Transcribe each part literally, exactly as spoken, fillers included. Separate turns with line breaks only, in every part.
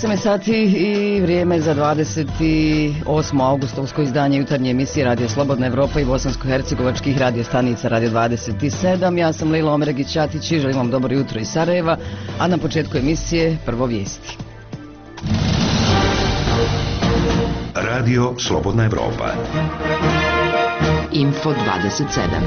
osam je sati i vrijeme za dvadeset osmo augustovsko izdanje jutarnje emisije Radio Slobodna Evropa i bosansko-hercegovačkih radio stanica Radio dvadeset sedam. Ja sam Lejla Omeregić-Ćatić i želim vam dobro jutro iz Sarajeva, a na početku emisije prvo vijesti.
Radio Slobodna Evropa.
Info dvadeset sedam.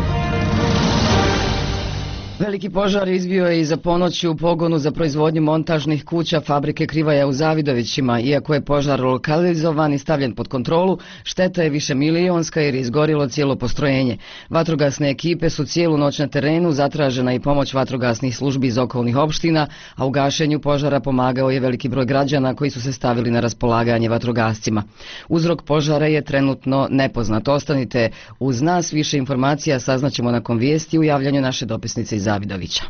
Veliki požar izbio je iza ponoći u pogonu za proizvodnju montažnih kuća fabrike Krivaja u Zavidovićima. Iako je požar lokalizovan i stavljen pod kontrolu, šteta je više milionska jer je izgorilo cijelo postrojenje. Vatrogasne ekipe su cijelu noć na terenu, zatražena i pomoć vatrogasnih službi iz okolnih opština, a u gašenju požara pomagao je veliki broj građana koji su se stavili na raspolaganje vatrogascima. Uzrok požara je trenutno nepoznat. Ostanite uz nas, više informacija saznaćemo nakon vijesti u javljanju naše dopisnice iz Zavidovića.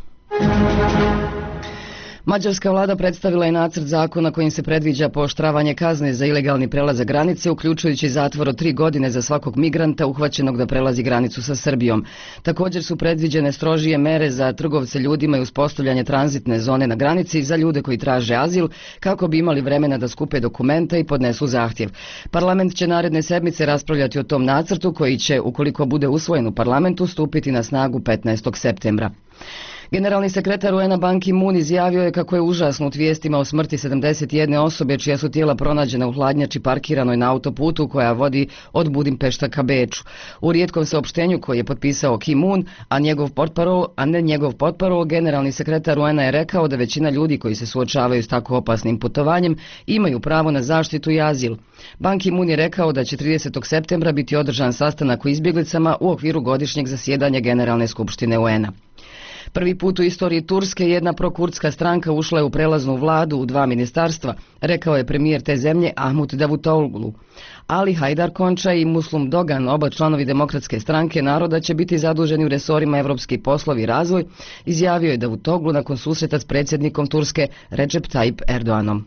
Mađarska vlada predstavila je nacrt zakona kojim se predviđa pooštravanje kazne za ilegalni prelazak granice, uključujući zatvor od tri godine za svakog migranta uhvaćenog da prelazi granicu sa Srbijom. Također su predviđene strožije mere za trgovce ljudima i uspostavljanje tranzitne zone na granici za ljude koji traže azil, kako bi imali vremena da skupe dokumenta i podnesu zahtjev. Parlament će naredne sedmice raspravljati o tom nacrtu koji će, ukoliko bude usvojen u parlamentu, stupiti na snagu petnaestog septembra. Generalni sekretar U N-a Ban Ki-moon izjavio je kako je užasnut vijestima o smrti sedamdeset jedne osobe čija su tijela pronađena u hladnjači parkiranoj na autoputu koja vodi od Budimpešta ka Beču. U rijetkom saopštenju koji je potpisao Ki-moon, a, njegov portparol, a ne njegov portparol, generalni sekretar U N-a je rekao da većina ljudi koji se suočavaju s tako opasnim putovanjem imaju pravo na zaštitu i azil. Ban Ki-moon je rekao da će tridesetog septembra biti održan sastanak u izbjeglicama u okviru godišnjeg zasjedanja Generalne skupštine U N-a. Prvi put u istoriji Turske jedna prokurdska stranka ušla je u prelaznu vladu u dva ministarstva, rekao je premijer te zemlje Ahmet Davutoglu. Ali Hajdar Konča i Muslum Dogan, oba članovi Demokratske stranke naroda, će biti zaduženi u resorima evropski poslovi i razvoj, izjavio je Davutoglu nakon susreta s predsjednikom Turske Recep Tayyip Erdoganom.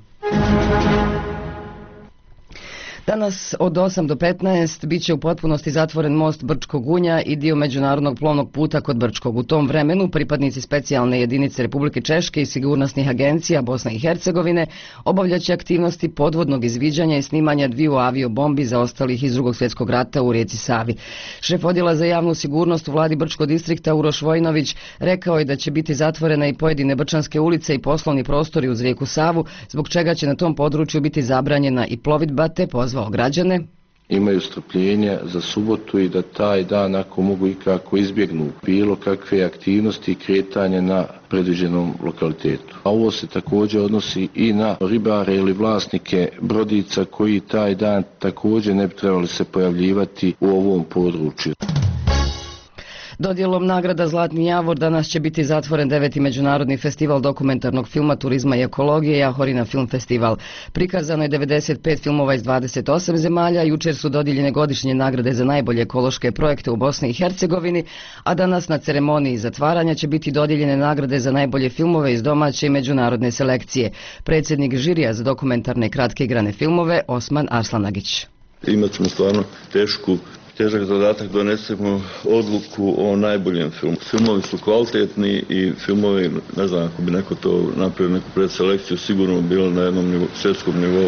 Danas od osam do petnaest bit će u potpunosti zatvoren most Brčkog Unja i dio međunarodnog plovnog puta kod Brčkog. U tom vremenu pripadnici specijalne jedinice Republike Češke i sigurnosnih agencija Bosne i Hercegovine obavljaće aktivnosti podvodnog izviđanja i snimanja dviju aviobombi zaostalih iz Drugog svjetskog rata u rijeci Savi. Šef odjela za javnu sigurnost u vladi Brčkog distrikta Uroš Vojnović rekao je da će biti zatvorena i pojedine brčanske ulice i poslovni prostori uz rijeku Savu, zbog čega će na tom području biti zabranjena i plovidba, te pozvao građane
imaju strpljenja za subotu i da taj dan ako mogu i kako izbjegnu bilo kakve aktivnosti i kretanje na predviđenom lokalitetu. A ovo se također odnosi i na ribare ili vlasnike brodica koji taj dan također ne bi trebali se pojavljivati u ovom području.
Dodjelom nagrada Zlatni Javor danas će biti zatvoren deveti međunarodni festival dokumentarnog filma, turizma i ekologije Jahorina Film Festival. Prikazano je devedeset pet filmova iz dvadeset osam zemalja, jučer su dodijeljene godišnje nagrade za najbolje ekološke projekte u Bosni i Hercegovini, a danas na ceremoniji zatvaranja će biti dodijeljene nagrade za najbolje filmove iz domaće i međunarodne selekcije. Predsjednik žirija za dokumentarne kratke igrane filmove Osman Arslanagić.
Imat ćemo stvarno tešku težak zadatak, donesemo odluku o najboljem filmu. Filmovi su kvalitetni i filmovi, ne znam, ako bi neko to napravio neku predselekciju, sigurno bilo na jednom nivo, svjetskom nivou.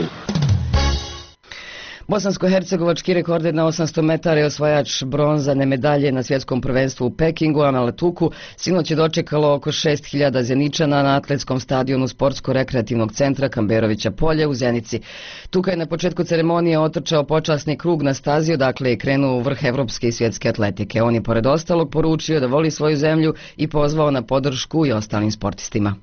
Bosansko-hercegovački rekorder na osamsto metara je osvajač bronzane medalje na svjetskom prvenstvu u Pekingu, a na Letuku sinoć je dočekalo oko šest hiljada Zeničana na atletskom stadionu sportsko-rekreativnog centra Kamberovića polje u Zenici. Tuka je na početku ceremonije otrčao počasni krug na stazi, odakle je krenuo u vrh evropske i svjetske atletike. On je pored ostalog poručio da voli svoju zemlju i pozvao na podršku i ostalim sportistima.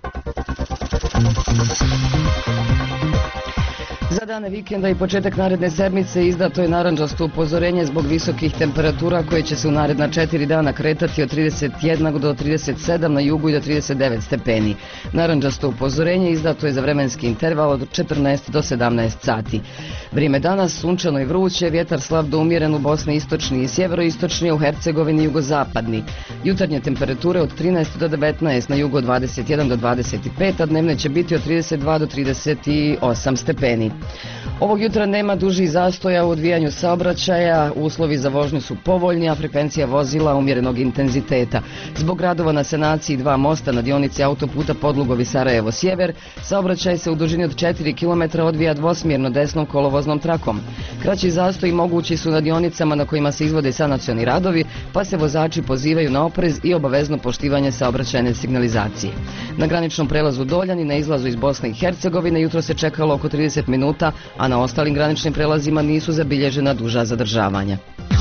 Za dane vikenda i početak naredne sedmice izdato je narandžasto upozorenje zbog visokih temperatura koje će se u naredna četiri dana kretati od trideset jedan do trideset sedam na jugu i do trideset devet stepeni. Narandžasto upozorenje izdato je za vremenski interval od četrnaest do sedamnaest sati. Vrijeme danas sunčano i vruće, vjetar slab do umjeren u Bosni istočni i sjeveroistočni, u Hercegovini jugozapadni. Jutarnje temperature od trinaest do devetnaest, na jugu od dvadeset jedan do dvadeset pet, a dnevne će biti od trideset dva do trideset osam stepeni. Ovog jutra nema dužih zastoja u odvijanju saobraćaja, uslovi za vožnju su povoljni, a frekvencija vozila umjerenog intenziteta. Zbog radova na sanaciji dva mosta na dionici autoputa Podlugovi Sarajevo Sjever, saobraćaj se u dužini od četiri kilometra odvija dvosmjerno desnom kolovoznom trakom. Kraći zastoji mogući su na dionicama na kojima se izvode sanacioni radovi, pa se vozači pozivaju na oprez i obavezno poštivanje saobraćajne signalizacije. Na graničnom prelazu Doljani na izlazu iz Bosne i Hercegovine jutro se čekalo oko trideset minuta, a na ostalim graničnim prelazima nisu zabilježena duža zadržavanja.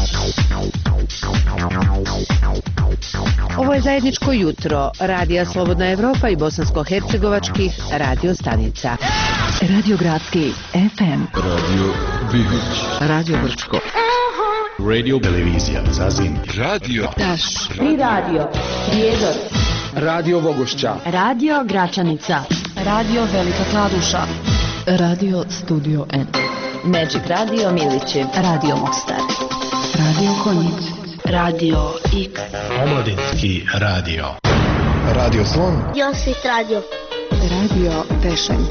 Ovo je zajedničko jutro Radija Slobodna Evropa i bosansko-hercegovačkih radio stanica. Radio Gradski F M,
Radio Bihoć,
Radio Brčko,
Radio Televizija Zazin, Radio
Taš, Tri Radio, Prijedor,
Radio Vogošća,
Radio Gračanica, Radio Velika Kladuša,
Radio Studio N,
Magic Radio Milići,
Radio Mostar, Radio Konjic,
Radio X,
Omladinski radio, Radio Slon,
Josit Radio,
Radio Pešen,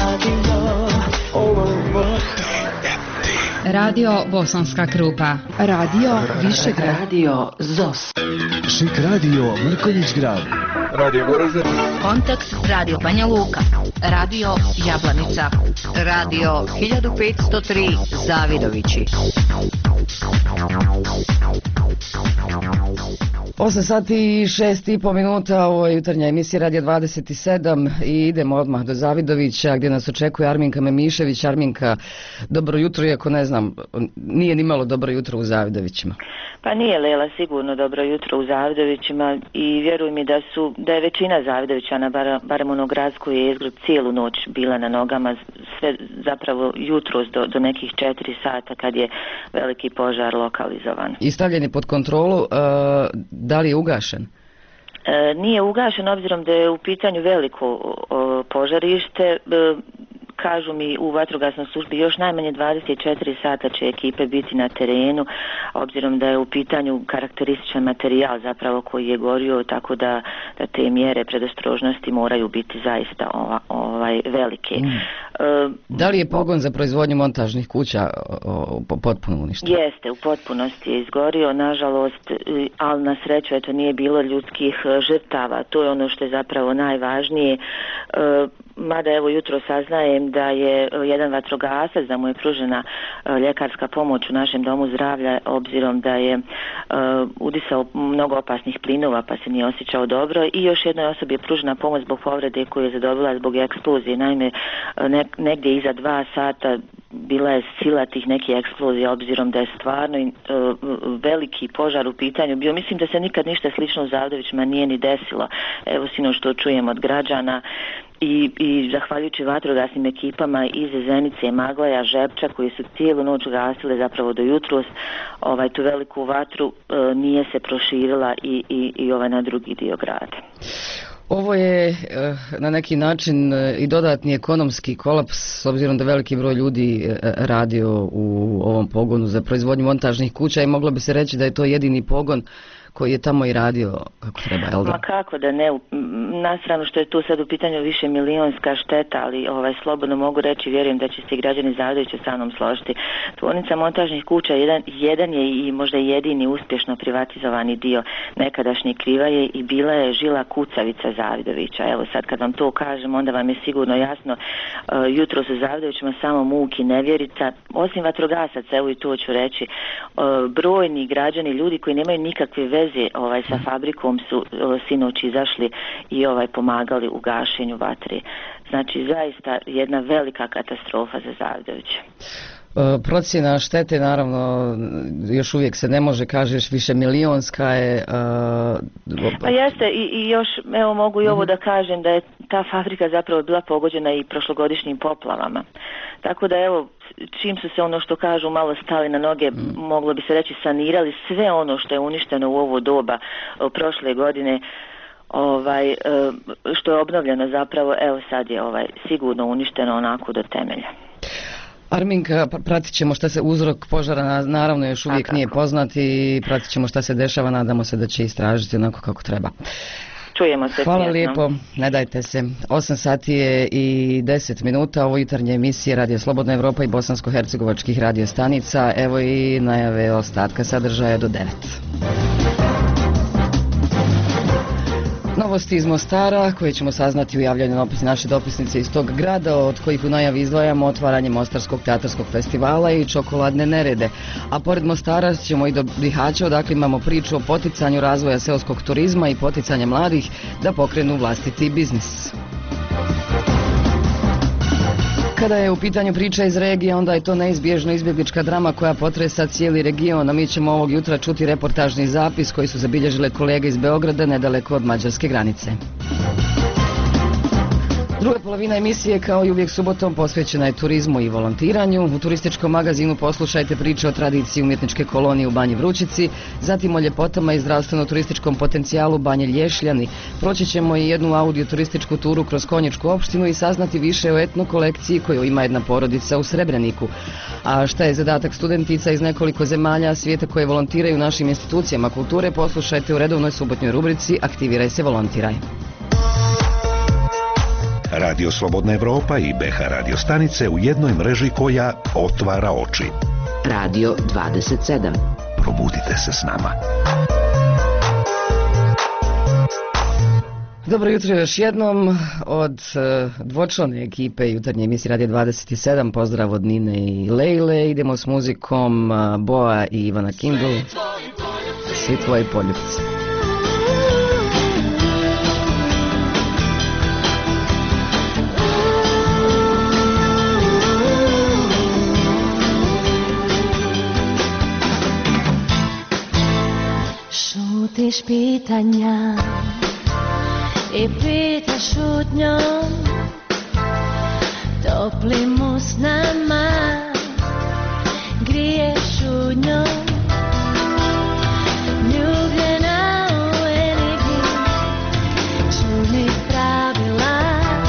Radio Bosanska Krupa,
Radio Višegrad, Radio Zos,
Šik Radio Mrkonjić Grad, Radio Goražde,
Kontakt Radio Banja Luka, Radio Jablanica, Radio hiljadu petsto tri Zavidovići.
osam sati i šest i po minuta, ovo je jutarnja emisija Radio dvadeset sedam i idemo odmah do Zavidovića gdje nas očekuje Arminka Memišević. Arminka, dobro jutro, iako ne znam, nije ni malo dobro jutro u Zavidovićima.
Pa nije, Lela, sigurno dobro jutro u Zavidovićima i vjeruj mi da su da je većina Zavidovićana, bar, barem ono gradsko je jezgru, cijelu noć bila na nogama, sve zapravo jutros do, do nekih četiri sata kad je veliki požar lokalizovan.
I stavljen je pod kontrolu, uh, da li je ugašen?
E, nije ugašen obzirom da je u pitanju veliko o, požarište. E, kažu mi u vatrogasnoj službi još najmanje dvadeset četiri sata će ekipe biti na terenu, obzirom da je u pitanju karakterističan materijal zapravo koji je gorio, tako da, da te mjere predostrožnosti moraju biti zaista ova, ovaj, velike. Mm. E,
da li je pogon za proizvodnju montažnih kuća o, o, potpuno uništen?
Jeste, u potpunosti je izgorio, nažalost, ali na sreću eto nije bilo ljudskih žrtava, to je ono što je zapravo najvažnije. E, mada evo jutro saznajem da je jedan vatrogasac, da mu je pružena ljekarska pomoć u našem domu zdravlja, obzirom da je uh, udisao mnogo opasnih plinova pa se nije osjećao dobro, i još jednoj osobi je pružena pomoć zbog povrede koju je zadobila zbog eksplozije. Naime, ne, negdje iza dva sata bila je sila tih nekih eksplozija, obzirom da je stvarno uh, veliki požar u pitanju bio. Mislim da se nikad ništa slično u Zavidovićima nije ni desilo. Evo sino što čujem od građana. I, i zahvaljujući vatrogasnim ekipama iz Zenice, Maglaja, Žepča koji su cijelu noć gasile zapravo do jutros, ovaj, tu veliku vatru e, nije se proširila i, i, i ovaj na drugi dio grada.
Ovo je na neki način i dodatni ekonomski kolaps, s obzirom da veliki broj ljudi radio u ovom pogonu za proizvodnju montažnih kuća i moglo bi se reći da je to jedini pogon koji je tamo i radio kako treba, jel da?
Ma kako da ne, na stranu što je tu sad u pitanju više milionska šteta, ali ovaj, slobodno mogu reći, vjerujem da će se i građani Zavidovića sa mnom složiti. Tvornica montažnih kuća jedan, jedan je i možda jedini uspješno privatizovani dio nekadašnje Krivaje i bila je žila kucavica Zavidovića. Evo sad kad vam to kažem, onda vam je sigurno jasno. Uh, jutro su Zavidovićima samo muk i nevjerica, osim vatrogasaca, evo i to ću reći, uh, brojni građani, ljudi koji nemaju nikakve veze ovaj, sa fabrikom su uh, sinoć izašli i ovaj, pomagali u gašenju vatre. Znači zaista jedna velika katastrofa za Zavidoviće.
Procjena štete naravno još uvijek se ne može, kažeš više milionska je. Uh...
Pa jeste i, i još evo mogu i ovo da kažem da je ta fabrika zapravo bila pogođena i prošlogodišnjim poplavama. Tako da evo čim su se ono što kažu malo stali na noge, mm. moglo bi se reći sanirali sve ono što je uništeno u ovo doba prošle godine. Ovaj, što je obnovljeno zapravo, evo sad je ovaj, sigurno uništeno onako do temelja.
Arminka, pratit ćemo šta se, uzrok požara naravno još uvijek nije poznat i pratit ćemo šta se dešava, nadamo se da će istražiti onako kako treba.
Čujemo se.
Hvala
prijatno.
lijepo, ne dajte se. osam sati je i deset minuta, ovo jutarnje emisije Radio Slobodna Evropa i bosansko-hercegovačkih radio stanica. Evo i najave ostatka sadržaja do devet. Novosti iz Mostara koje ćemo saznati u javljanju dopis naše dopisnice iz tog grada, od kojih u najavi izdvajamo otvaranje Mostarskog teatarskog festivala i čokoladne nerede. A pored Mostara ćemo i do Bihaća, odakle imamo priču o poticanju razvoja seoskog turizma i poticanja mladih da pokrenu vlastiti biznis. Kada je u pitanju priča iz regije, onda je to neizbježno izbjeglička drama koja potresa cijeli region, a mi ćemo ovog jutra čuti reportažni zapis koji su zabilježile kolege iz Beograda nedaleko od mađarske granice. Druga polovina emisije, kao i uvijek subotom, posvećena je turizmu i volontiranju. U turističkom magazinu poslušajte priče o tradiciji umjetničke kolonije u Banji Vrućici, zatim o ljepotama i zdravstveno-turističkom potencijalu Banje Lješljani. Proći ćemo i jednu audio-turističku turu kroz Konjičku opštinu i saznati više o etno kolekciji koju ima jedna porodica u Srebreniku. A šta je zadatak studentica iz nekoliko zemalja svijeta koje volontiraju u našim institucijama kulture, poslušajte u redovnoj subotnjoj rubrici Aktiviraj se, volontiraj.
Radio Slobodna Evropa i B H radio stanice u jednoj mreži koja otvara oči.
Radio dvadeset sedam.
Probudite se s nama.
Dobro jutro još jednom od uh, dvočlane ekipe jutarnje emisije Radio dvadeset sedam. Pozdrav od Nine i Lejle. Idemo s muzikom uh, Boa i Ivana Kindle. Svi tvoji poljupci.
Šutiš pitanja i pitaš šutnjom, toplim usnama griješ šutnjom, ljubljena u enigmi čudnih pravila,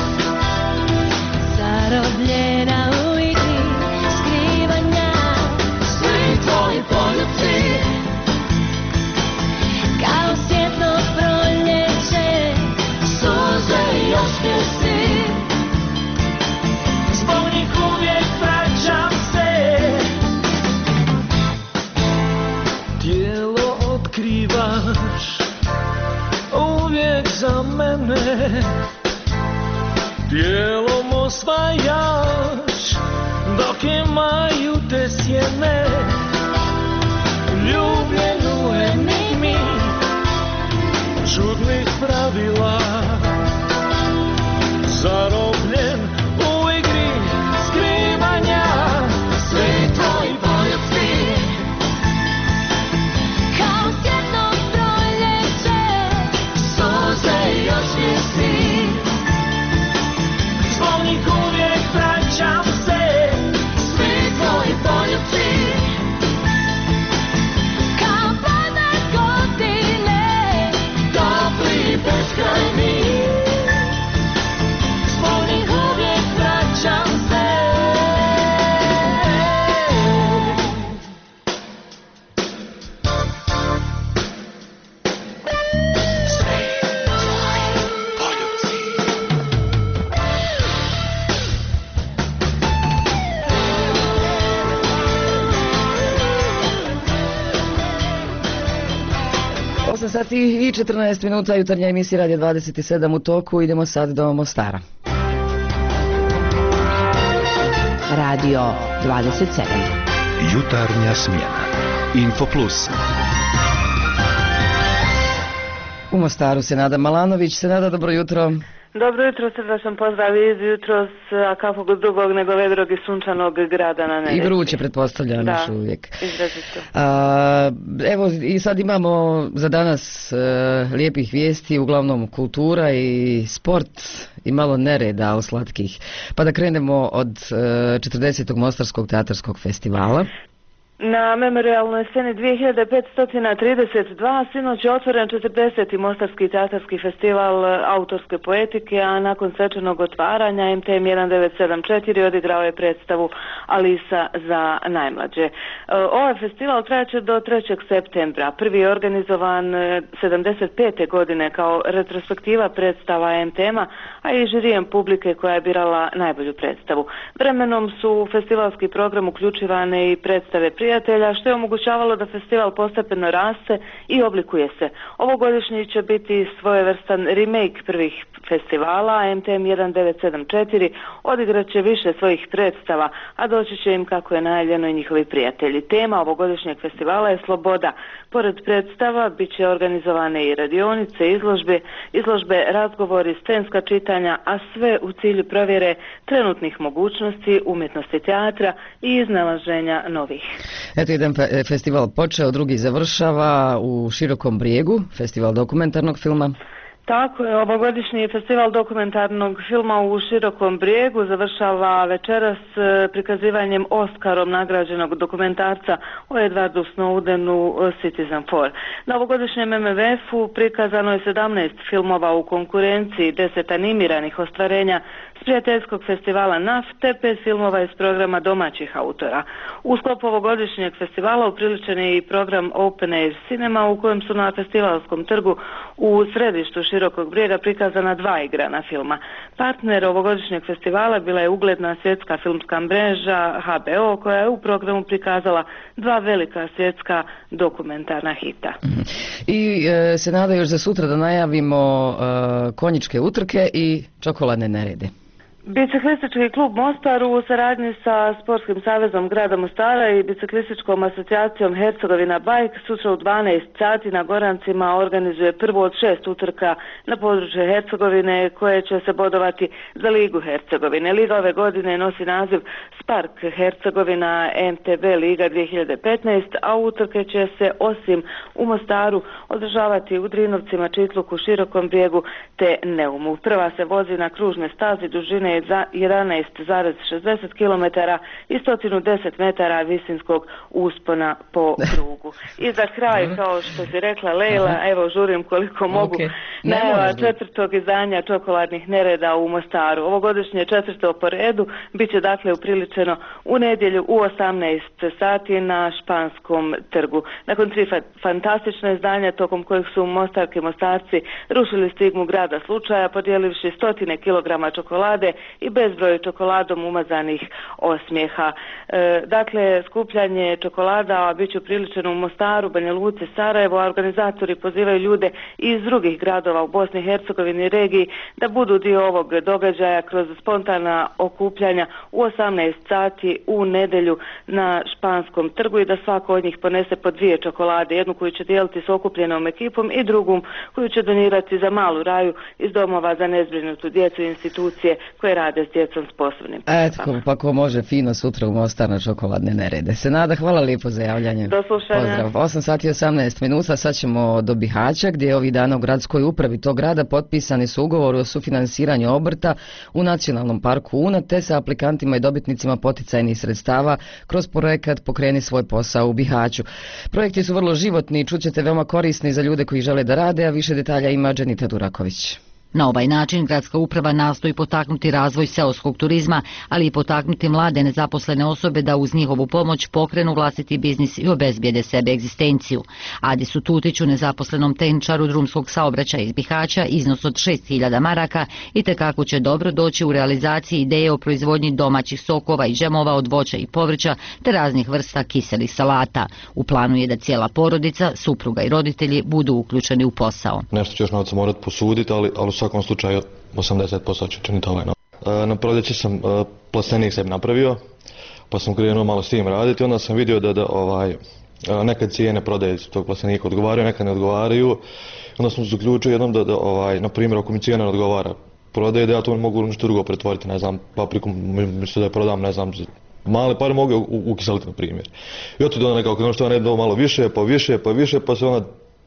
zarobljena u igri skrivanja. Svi tvoji poljupci kao svjetlo proljeće, suze i osmijesi, zbog njih uvijek vraćam se.
Tijelo otkrivaš uvijek za mene, tijelom osvajaš dok imaju te sjene. Ljubljenu enigmi čudnih pravila, zarobljen u igri skrivanja. Svi tvoji poljupci
Kao svjetlo proljeće,
suze i osmijesi, zbog njih uvijek vraćam se. Svi tvoji poljupci
kao pladne godine,
topli i beskrajni, zbog njih uvijek vraćam se.
osam sati i četrnaest minuta, jutarnja emisija Radio dvadeset sedam u toku. Idemo sad do Mostara.
Radio dvadeset sedam.
Jutarnja smjena.
Info Plus.
U Mostaru se Nada Malanović. Se Nada, dobro jutro.
Dobro jutro, srdačan pozdrav iz jutros, a kakvog drugog nego vedrog i sunčanog grada na Neretvi.
I vruće, pretpostavljam,
da,
još uvijek.
izrazito.
A, evo i sad imamo za danas uh, lijepih vijesti, uglavnom kultura i sport i malo nereda o slatkih. Pa da krenemo od uh, četrdesetog Mostarskog teatarskog festivala.
Na memorialnoj sceni dvije hiljade petsto trideset dva sinoć je otvoren četrdeseti Mostarski teatarski festival autorske poetike, a nakon svečanog otvaranja M T M jedan devet sedam četiri odigrao je predstavu Alisa za najmlađe. Ovaj festival trajaće do trećeg septembra. Prvi je organizovan sedamdeset pete godine kao retrospektiva predstava M T M-a, a i žirijem publike koja je birala najbolju predstavu. Vremenom su u festivalski program uključivane i predstave prijatelja, što je omogućavalo da festival postepeno raste i oblikuje se. Ovogodišnji će biti svojevrstan remake prvih festivala, M T M jedan devet sedam četiri odigrat će više svojih predstava, a doći će im, kako je najavljeno, i njihovi prijatelji. Tema ovogodišnjeg festivala je sloboda. Pored predstava bit će organizovane i radionice, izložbe, izložbe, razgovori, scenska čitanja, a sve u cilju provjere trenutnih mogućnosti umjetnosti teatra i iznalaženja novih.
Eto, jedan festival počeo, drugi završava u Širokom Brijegu, festival dokumentarnog filma.
Tako je, ovogodišnji festival dokumentarnog filma u Širokom Brijegu završava večeras prikazivanjem Oskarom nagrađenog dokumentarca o Edwardu Snowdenu Citizen four. Na ovogodišnjem M V F-u prikazano je sedamnaest filmova u konkurenciji, deset animiranih ostvarenja s prijateljskog festivala N A F te pet filmova iz programa domaćih autora. U sklopu ovogodišnjeg festivala upriličen je i program Open Air Cinema, u kojem su na festivalskom trgu u središtu Širokog Brijega prikazana dva igrana filma. Partner ovogodišnjeg festivala bila je ugledna svjetska filmska mreža H B O, koja je u programu prikazala dva velika svjetska dokumentarna hita.
I e, se nada još za sutra da najavimo e, konjičke utrke i čokoladne nerede.
Biciklistički klub Mostar u saradnji sa Sportskim savezom grada Mostara i biciklističkom asocijacijom Hercegovina Bike sutra u dvanaest sati na Gorancima organizuje prvu od šest utrka na području Hercegovine koje će se bodovati za Ligu Hercegovine. Liga ove godine nosi naziv Spark Hercegovina M T B Liga dvije hiljade petnaest, a utrke će se osim u Mostaru održavati u Drinovcima, Čitluku, Širokom Brijegu te Neumu. Prva se vozi na kružne stazi dužine za jedanaest zarez šezdeset kilometara i sto deset metara visinskog uspona po krugu. I za kraj, kao što si rekla Lejla, evo žurim koliko mogu, okay. Najava četvrtog izdanja čokoladnih nereda u Mostaru. Ovogodišnje četvrto po redu bit će dakle upriličeno u nedjelju u osamnaest sati na Španskom trgu. Nakon tri fa- fantastična izdanja tokom kojih su Mostarki Mostarci rušili stigmu grada slučaja, podijelivši stotine kilograma čokolade i bezbroj čokoladom umazanih osmijeha. E, dakle, skupljanje čokolada bit će upriličeno u Mostaru, Banja Luci, Sarajevo, a organizatori pozivaju ljude iz drugih gradova u Bosni i Hercegovini i regiji da budu dio ovog događaja kroz spontana okupljanja u osamnaest sati u nedjelju na Španskom trgu i da svako od njih ponese po dvije čokolade, jednu koju će dijeliti s okupljenom ekipom i drugom koju će donirati za malu raju iz domova za nezbrinutu djecu i institucije koje rade s djecom s posebnim potrebama.
Eto, pa ko može fino sutra u Mostar na čokoladne nerede. Senada, hvala lijepo za javljanje.
Do slušanja.
Pozdrav. osam sati i osamnaest minuta, sad ćemo do Bihaća, gdje je ovih dana u gradskoj upravi tog grada potpisani su ugovori o sufinansiranju obrta u Nacionalnom parku Una, te sa aplikantima i dobitnicima poticajnih sredstava kroz projekat Pokreni svoj posao u Bihaću. Projekti su vrlo životni i čućete veoma korisni za ljude koji žele da rade, a više detalja ima Dženita Duraković.
Na ovaj način gradska uprava nastoji potaknuti razvoj seoskog turizma, ali i potaknuti mlade nezaposlene osobe da uz njihovu pomoć pokrenu vlastiti biznis i obezbijede sebe egzistenciju. Adisu Tutiću, nezaposlenom tehničaru drumskog saobraćaja iz Bihaća, iznos od šest hiljada maraka i tekako će dobro doći u realizaciji ideje o proizvodnji domaćih sokova i džemova od voća i povrća te raznih vrsta kiselih salata. U planu je da cijela porodica, supruga i roditelji budu uključeni u posao.
Nešto će još novca morati posuditi, ali, ali u svakom slučaju osamdeset posto će činiti ovaj. E, na proljeće sam e, plastenik sebi napravio, pa sam krenuo malo s tim raditi, onda sam vidio da, da ovaj, nekad cijene prodaje tog plastenika odgovaraju, nekad ne odgovaraju. Onda sam zaključio jednom da, da ovaj, na primjer, ako mi cijena ne odgovara prodaje, da ja to mogu nešto drugo pretvoriti, ne znam, papriku, mislim da je prodam, ne znam, male pare mogu ukiseliti, na primjer. I od toga nekako nešto ne do malo više, pa više, pa više, pa se onda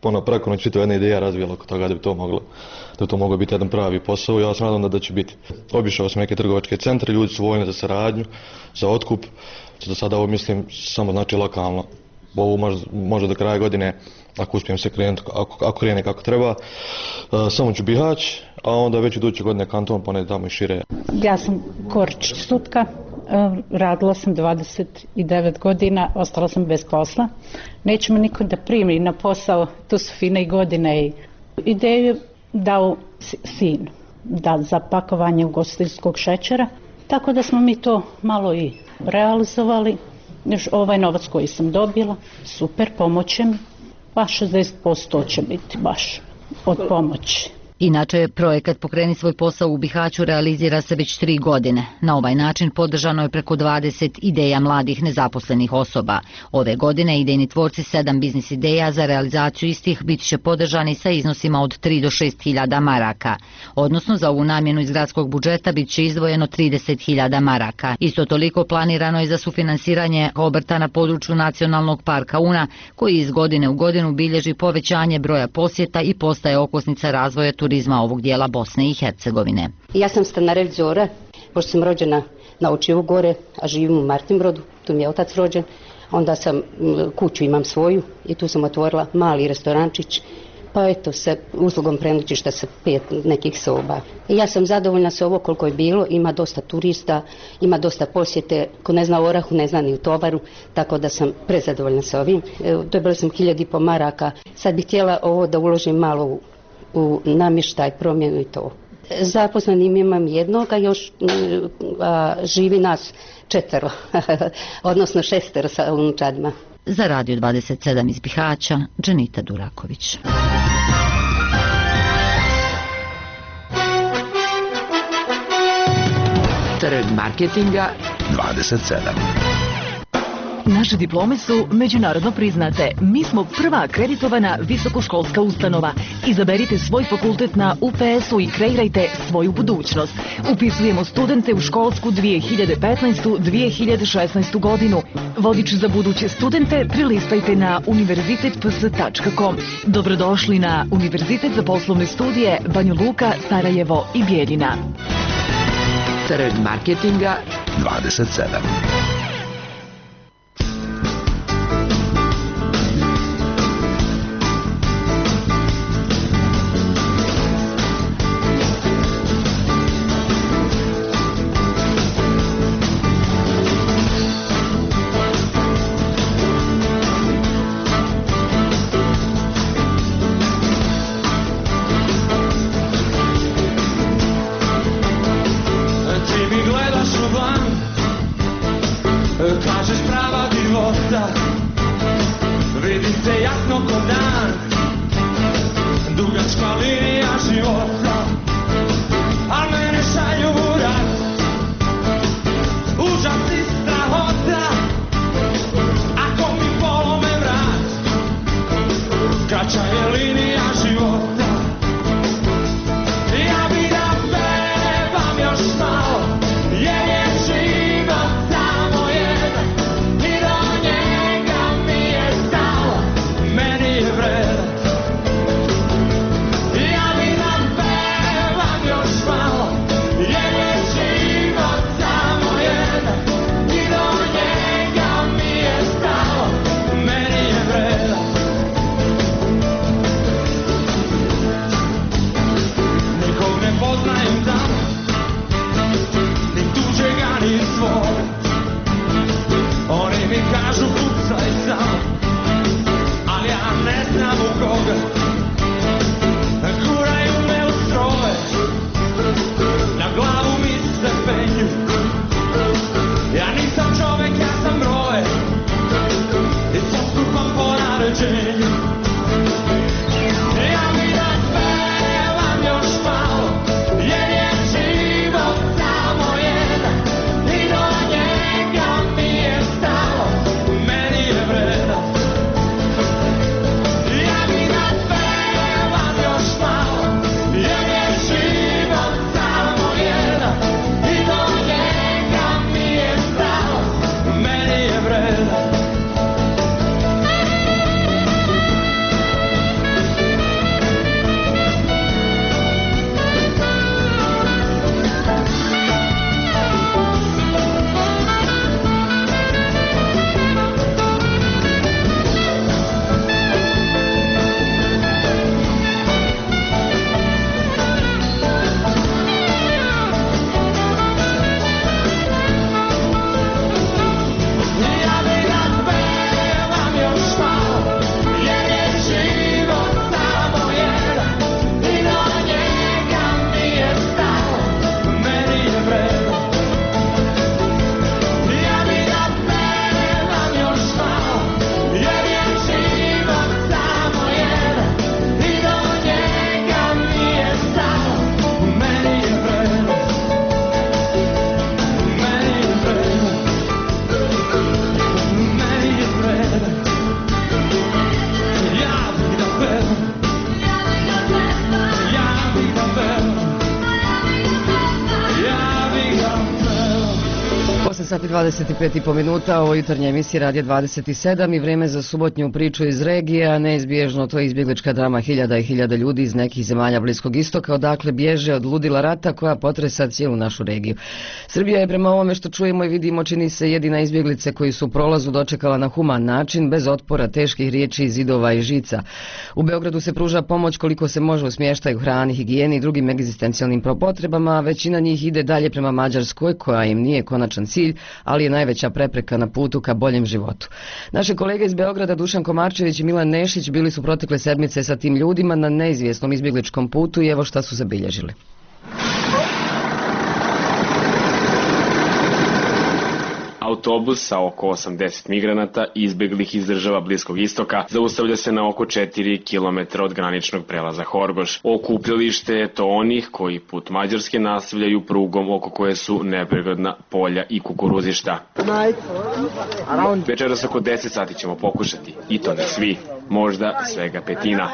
ono preko noći to jedna ideja razvijala oko toga da bi to moglo, da bi to moglo biti jedan pravi posao. Ja sam nadam da, da će biti. Obišao sam neke trgovačke centre, ljudi su voljni za saradnju, za otkup. Do sada ovo mislim samo znači lokalno. Ovo možda, možda do kraja godine, ako uspijem se krenuti, ako, ako krene kako treba, uh, samo ću Bihać, a onda već iduće godine kanton, pa ne tamo i šire.
Ja sam Korčić Stutka, radila sam dvadeset devet godina, ostala sam bez posla. Neće me niko da primi na posao, to su fine godine i ideju dao sin da za pakovanje ugostiteljskog šećera, tako da smo mi to malo i realizovali. Još ovaj novac koji sam dobila, super, pomoće mi, pa šezdeset posto će biti baš od pomoći.
Inače, projekat Pokreni svoj posao u Bihaću realizira se već tri godine. Na ovaj način podržano je preko dvadeset ideja mladih nezaposlenih osoba. Ove godine idejni tvorci sedam biznis ideja za realizaciju istih bit će podržani sa iznosima od tri do šest hiljada maraka. Odnosno, za ovu namjenu iz gradskog budžeta bit će izdvojeno trideset hiljada maraka. Isto toliko planirano je za sufinansiranje obrta na području Nacionalnog parka Una, koji iz godine u godinu bilježi povećanje broja posjeta i postaje okosnica razvoja turizma ovog dijela Bosne i Hercegovine.
Ja sam stanarevizora, pošto sam rođena na Očivu gore, a živim u Martinbrodu, tu mi je otac rođen, onda sam kuću imam svoju i tu sam otvorila mali restorančić, pa eto sa uslugom prenoćišta sa pet nekih soba. I ja sam zadovoljna sa ovo koliko je bilo, ima dosta turista, ima dosta posjete, ko ne zna u Orahu, ne zna ni u Tovaru, tako da sam prezadovoljna sa ovim. Dobila sam hiljad i po maraka, sad bih htjela ovo da uložim malo u u namještaj, promjenu i to. Zaposlenim imam jednog, a još a, živi nas četvero, odnosno šestero sa unučadima.
Za Radio dvadeset sedam iz Bihaća, Dženita Duraković.
Trg marketinga
dvadeset sedam.
Naše diplome su međunarodno priznate. Mi smo prva akreditovana visokoškolska ustanova. Izaberite svoj fakultet na U P S-u i kreirajte svoju budućnost. Upisujemo studente u školsku dvije hiljade petnaestu dvije hiljade šesnaestu godinu. Vodič za buduće studente prilistajte na univerzitet p s tačka com. Dobrodošli na Univerzitet za poslovne studije Banja Luka, Sarajevo i Bijeljina.
Trg marketinga
dvadeset sedam.
Yeah.
sati dvadeset pet i po minuta, ovo jutarnje emisije Radija dvadeset sedam i vreme za subotnju priču iz regije, a neizbježno to je izbjeglička drama hiljada i hiljada ljudi iz nekih zemalja Bliskog istoka, odakle bježe od ludila rata koja potresa cijelu našu regiju. Srbija je prema ovome što čujemo i vidimo čini se jedina izbjeglice koji su u prolazu dočekala na human način, bez otpora, teških riječi, zidova i žica. U Beogradu se pruža pomoć koliko se može u smještaju, hrani, higijeni i drugim egzistencijalnim potrebama, a većina njih ide dalje prema Mađarskoj, koja im nije konačan cilj, ali je najveća prepreka na putu ka boljem životu. Naše kolege iz Beograda Dušan Komarčević i Milan Nešić bili su protekle sedmice sa tim ljudima na neizvjesnom izbjegličkom putu i evo šta su zabilježili.
Autobus sa oko osamdeset migranata izbjeglih iz država Bliskog istoka zaustavlja se na oko četiri kilometra od graničnog prelaza Horgoš. Okupljalište je to onih koji put Mađarske nastavljaju prugom oko koje su nepregledna polja i kukuruzišta. Večeras oko deset sati ćemo pokušati, i to ne svi, možda svega petina.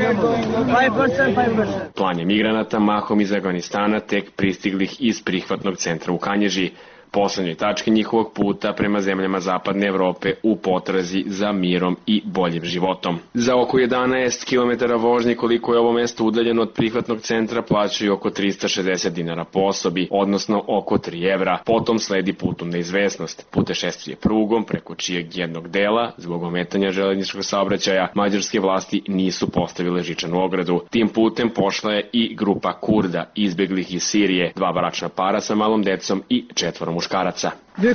Plan je migranata mahom iz Afganistana tek pristiglih iz prihvatnog centra u Kanježi, poslednjoj tački njihovog puta prema zemljama zapadne Evrope u potrazi za mirom i boljim životom. Za oko jedanaest kilometara vožnje koliko je ovo mesto udaljeno od prihvatnog centra plaćaju oko trista šezdeset dinara po osobi, odnosno oko tri evra. Potom sledi put u neizvesnost, putešestvije prugom preko čijeg jednog dela, zbog ometanja železničkog saobraćaja, mađarske vlasti nisu postavile žičanu ogradu. Tim putem pošla je i grupa Kurda, izbjeglih iz Sirije, dva bračna para sa malom decom i četvoro muškaraca.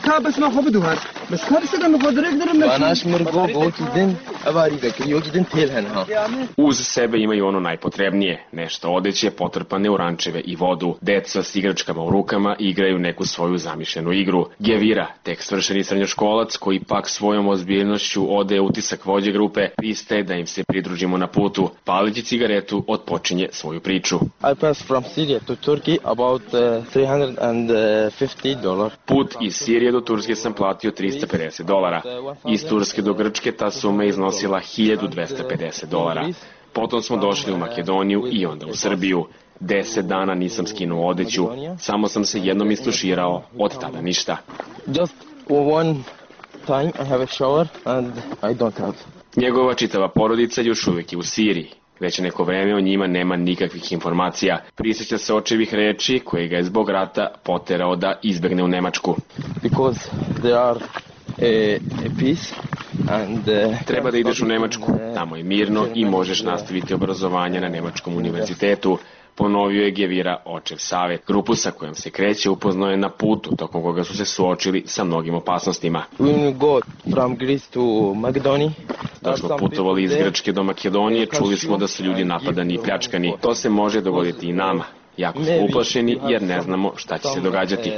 Uz sebe imaju ono najpotrebnije, nešto odeće potrpane u rančeve i vodu. Deca s igračkama u rukama igraju neku svoju zamišljenu igru. Gevira, tek svršeni srednjoškolac koji pak svojom ozbiljnošću odaje utisak vođe grupe, pristaje da im se pridružimo na putu. Palići cigaretu otpočinje svoju priču.
I passed from Syria to Turkey about uh, three hundred fifty dollars.
Put iz Sirije do Turske sam platio trista pedeset dolara. Iz Turske do Grčke ta suma iznosila hiljadu dvesta pedeset dolara. Potom smo došli u Makedoniju i onda u Srbiju. Deset dana nisam skinuo odeću, samo sam se jednom istuširao, od tada ništa.
Just one time I have a shower and I don't have.
Njegova čitava porodica još uvijek je u Siriji. Već neko vreme o njima nema nikakvih informacija. Prisjeća se očevih reči koje ga je zbog rata poterao da izbegne u Nemačku.
Because there are a, a peace and, uh,
Treba da ideš u Nemačku, tamo je mirno i možeš nastaviti obrazovanje na Nemačkom univerzitetu, ponovio je Gevira očev Savet. Grupu sa kojom se kreće upoznao je na putu, tokom koga su se suočili sa mnogim opasnostima.
When we go from Greece to Macedonia,
dok smo putovali iz Grčke do Makedonije, čuli smo da su ljudi napadani i pljačkani. To se može dogoditi i nama. Jako smo uplašeni jer ne znamo šta će se događati.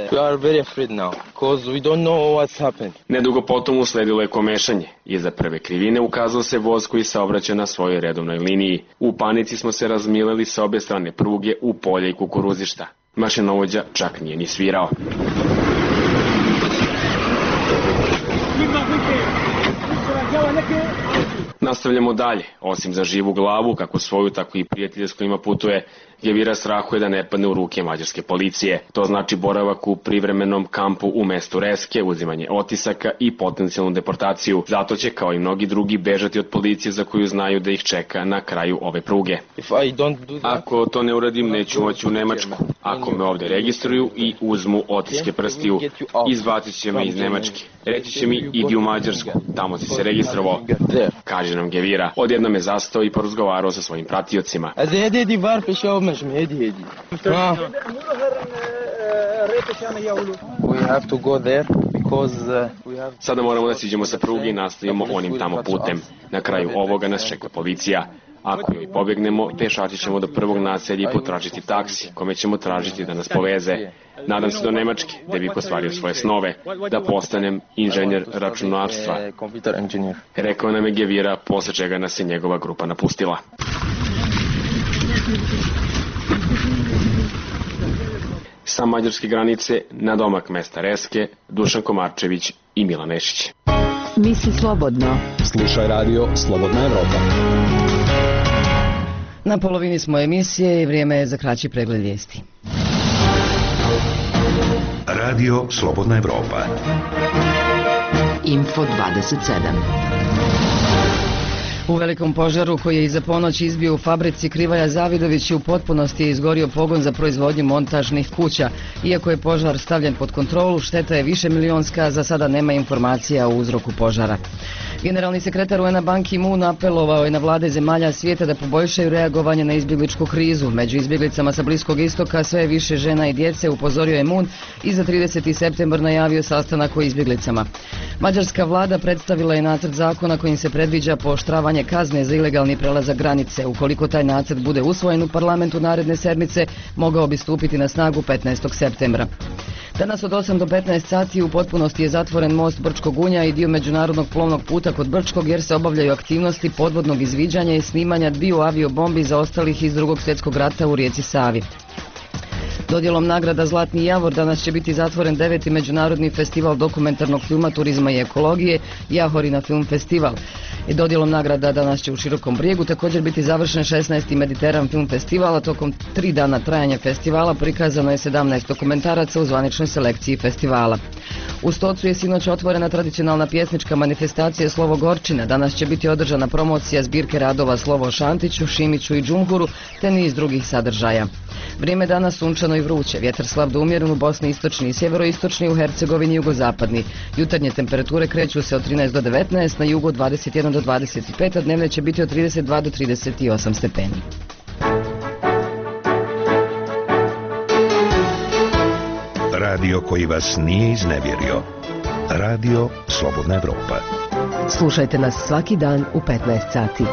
Nedugo potom usledilo je komešanje. Iza prve krivine ukazao se voz koji saobraća na svojoj redovnoj liniji. U panici smo se razmileli sa obe strane pruge u polje i kukuruzišta. Mašinovođa čak nije ni svirao. Nastavljamo dalje. Osim za živu glavu, kako svoju, tako i prijatelje s kojima putuje, Gevira strahuje da ne padne u ruke mađarske policije. To znači boravak u privremenom kampu u mestu Reske, uzimanje otisaka i potencijalnu deportaciju. Zato će, kao i mnogi drugi, bežati od policije za koju znaju da ih čeka na kraju ove pruge. Ako to ne uradim, neću moći u Nemačku. Ako me ovdje registruju i uzmu otiske prstiju, izbacit će me iz Nemačke. Reći će mi, idi u Mađarsku, tamo si se registrovao, kaže nam Gevira. Odjednom je zastao i porazgovarao sa svojim pratiocima. Sada moramo da siđemo sa pruge i nastavimo onim tamo putem. Na kraju ovoga nas čeka policija. Ako joj pobjegnemo, pešači ćemo do prvog naselja i potražiti taksi, kome ćemo tražiti da nas poveze. Nadam se do Nemačke, da bih ostvario svoje snove, da postanem inženjer računarstva. Rekao nam je Gevira, posle čega nas je njegova grupa napustila. Sa mađarske granice, na domak mesta Reske, Dušan Komarčević i Milan Nešić.
Misli slobodno.
Slušaj radio Slobodna Evropa.
Na polovini smo emisije i vrijeme je za kraći pregled vijesti.
Radio Slobodna Evropa.
Info dvadeset sedam.
U velikom požaru koji je iza ponoći izbio u fabrici Krivaja Zavidović u potpunosti je izgorio pogon za proizvodnju montažnih kuća. Iako je požar stavljen pod kontrolu, šteta je više milionska, za sada nema informacija o uzroku požara. Generalni sekretar U N-a Ban Ki-moon apelovao je na vlade zemalja svijeta da poboljšaju reagovanje na izbjegličku krizu. Među izbjeglicama sa Bliskog istoka sve je više žena i djece, upozorio je Moon i za trideseti septembar najavio sastanak o izbjeglicama. Mađarska vlada predstavila je nacrt zakona kojim se predviđa pooštravanje kazne za ilegalni prelazak granice. Ukoliko taj nacrt bude usvojen u parlamentu naredne sedmice, mogao bi stupiti na snagu petnaestog septembra. Danas od osam do petnaest sati u potpunosti je zatvoren most Brčkog Unja i dio međunarodnog plovnog puta kod Brčkog jer se obavljaju aktivnosti podvodnog izviđanja i snimanja dviju aviobombi zaostalih iz Drugog svjetskog rata u rijeci Savi. Dodjelom nagrada Zlatni Javor danas će biti zatvoren deveti međunarodni festival dokumentarnog filma, turizma i ekologije Jahorina film festival. I dodjelom nagrada danas će u Širokom Brijegu također biti završen šesnaesti Mediteran film festivala. Tokom tri dana trajanja festivala prikazano je sedamnaest dokumentaraca u zvaničnoj selekciji festivala. U Stocu je sinoć otvorena tradicionalna pjesnička manifestacija Slovo Gorčina. Danas će biti održana promocija zbirke radova Slovo Šantiću, Šimiću i Džumhuru te niz drugih sadržaja. Vrijeme danas sunčano i vruće, vjetar slab do umjeren u Bosni istočni i sjeveroistočni, u Hercegovini jugozapadni. Jutarnje temperature kreću se od trinaest do devetnaest, na jugu od dvadeset jedan do dvadeset pet, a dnevne će biti od trideset dva do trideset osam stepeni.
Radio koji vas nije iznevjerio. Radio Slobodna Evropa.
Slušajte nas svaki dan u petnaest sati.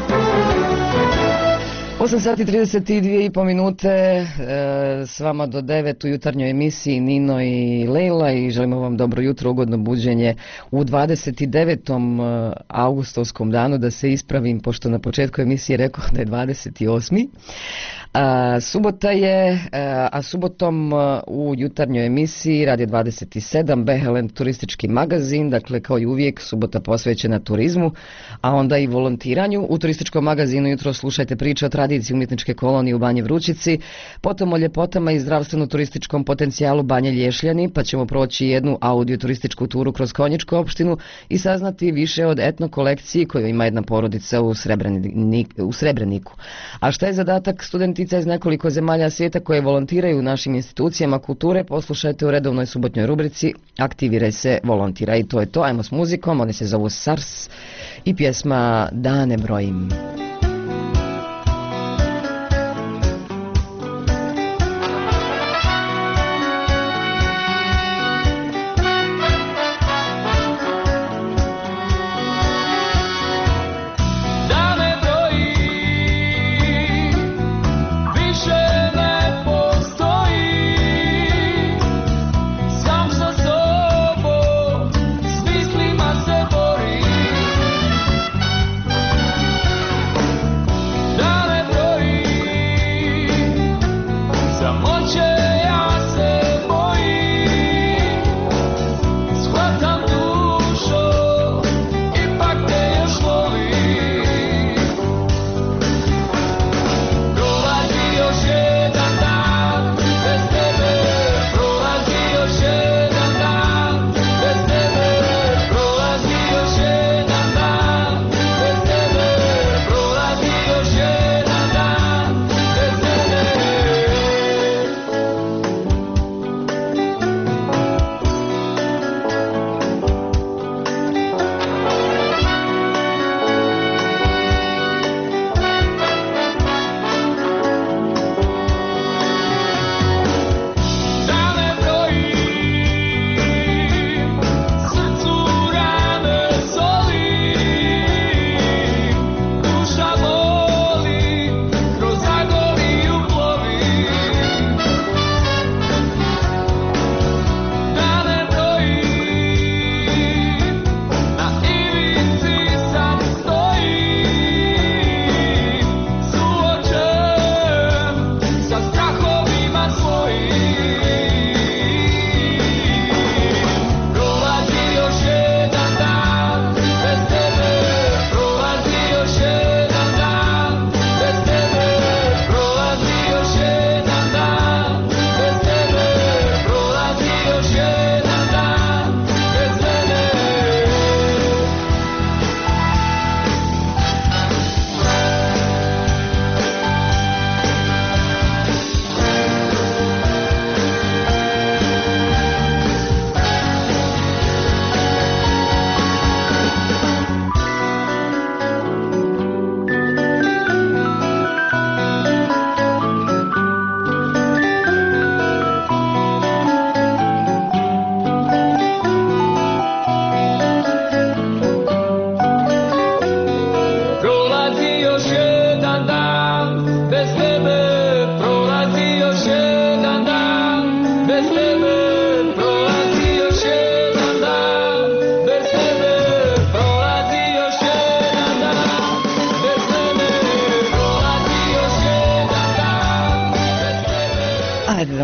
osam sati trideset dvije i pol minute, e, s vama do devet u jutarnjoj emisiji Nino i Lejla i želimo vam dobro jutro, ugodno buđenje u dvadeset devetom augustovskom danu, da se ispravim pošto na početku emisije rekao da je dvadeset osmi A, subota je, a, a subotom u jutarnjoj emisiji Radio dvadeset sedam, Behelen turistički magazin, dakle kao i uvijek subota posvećena turizmu, a onda i volontiranju. U turističkom magazinu jutro slušajte priče o tradiciji umjetničke kolonije u Banji Vrućici, potom o ljepotama i zdravstveno-turističkom potencijalu Banje Lješljani, pa ćemo proći jednu audio turističku turu kroz Konjičku opštinu i saznati više od etno kolekciji koju ima jedna porodica u, Srebrenik, u Srebreniku. A šta je zadatak studenta iz nekoliko zemalja svijeta koje volontiraju u našim institucijama kulture? Poslušajte u redovnoj subotnjoj rubrici Aktiviraj se, volontira. I to je to, ajmo s muzikom, oni se zovu Sars i pjesma Da ne brojim.
Sam sa sobom, s mislima se borim.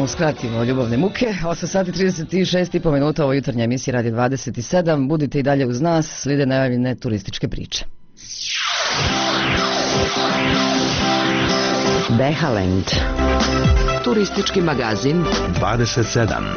uskratimo ljubavne muke. osam sati trideset šest i po minuta, ovo jutarnja emisija Radio dvadeset sedam. Budite i dalje uz nas, slijede najavljene turističke priče.
Behaland. Turistički magazin
dvadeset sedam.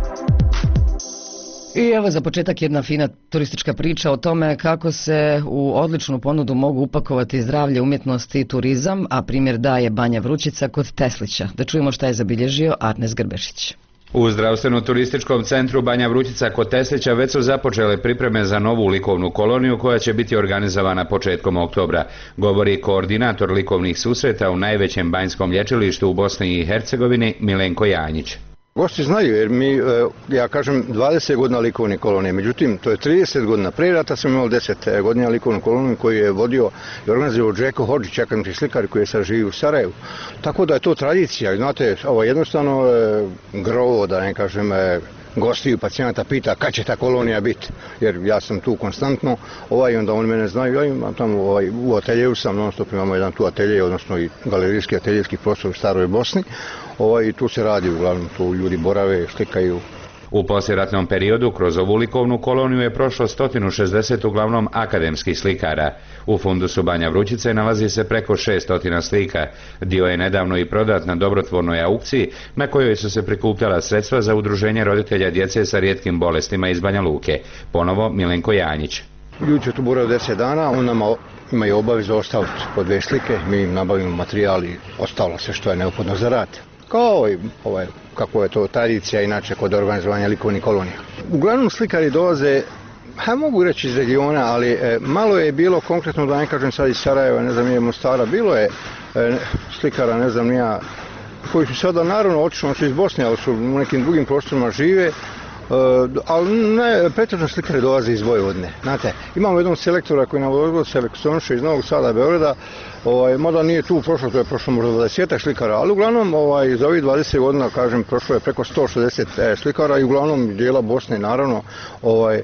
I evo za početak jedna fina turistička priča o tome kako se u odličnu ponudu mogu upakovati zdravlje, umjetnost i turizam, a primjer daje Banja Vrućica kod Teslića. Da čujemo šta je zabilježio Arnes Grbešić.
U zdravstveno-turističkom centru Banja Vrućica kod Teslića već su započele pripreme za novu likovnu koloniju koja će biti organizovana početkom oktobra, govori koordinator likovnih susreta u najvećem banjskom lječilištu u Bosni i Hercegovini Milenko Janjić.
Gosti znaju jer mi, ja kažem, dvadeset godina likovne kolonije, međutim to je trideset godina. Prije rata sam imao deset godina likovnu koloniju koju je vodio i organizovao Džeko Hodžić, akademski slikar koji je sad živi u Sarajevu. Tako da je to tradicija, znate, ovo jednostavno grovo, da ne kažem, gostiju pacijenata pita kad će ta kolonija biti, jer ja sam tu konstantno, ovaj, onda oni mene znaju, ja imam tamo ovaj, u ateljeju sam, non stop imamo jedan tu atelje, odnosno i galerijski ateljski prostor u Staroj Bosni, ovaj, i tu se radi, uglavnom tu ljudi borave, slikaju.
U poslijeratnom periodu kroz ovu likovnu koloniju je prošlo sto šezdeset uglavnom akademskih slikara. U fundusu Banja Vrućice nalazi se preko šesto slika. Dio je nedavno i prodat na dobrotvornoj aukciji na kojoj su se prikupljala sredstva za udruženje roditelja djece sa rijetkim bolestima iz Banja Luke. Ponovo Milenko Janjić.
Ljudi će tu boraju deset dana, on nama imaju obavezu ostaviti po dve slike, mi im nabavimo materijal i ostalo sve što je neophodno za rad. Kao i ovaj, kako je to tradicija inače kod organizovanja likovnih kolonija. Uglavnom slikari dolaze, ha, mogu reći iz regiona, ali e, malo je bilo konkretno, da ne kažem sad iz Sarajeva, ne znam, je Mostara, bilo je e, slikara, ne znam, nija, koji su sada naravno otišli su iz Bosne, ali su u nekim drugim prostorima žive, Uh, ali ne, pretežno slikari dolaze iz Vojvodine. Znate, imamo jednog selektora koji nam odgovor selekcioniše iz Novog Sada, Beograda, ovaj, mada nije tu prošlo, to je prošlo možda dvadeset slikara, ali uglavnom ovaj, za ovih dvadeset godina, kažem, prošlo je preko sto šezdeset e, slikara i uglavnom dijela Bosne, naravno, ovaj,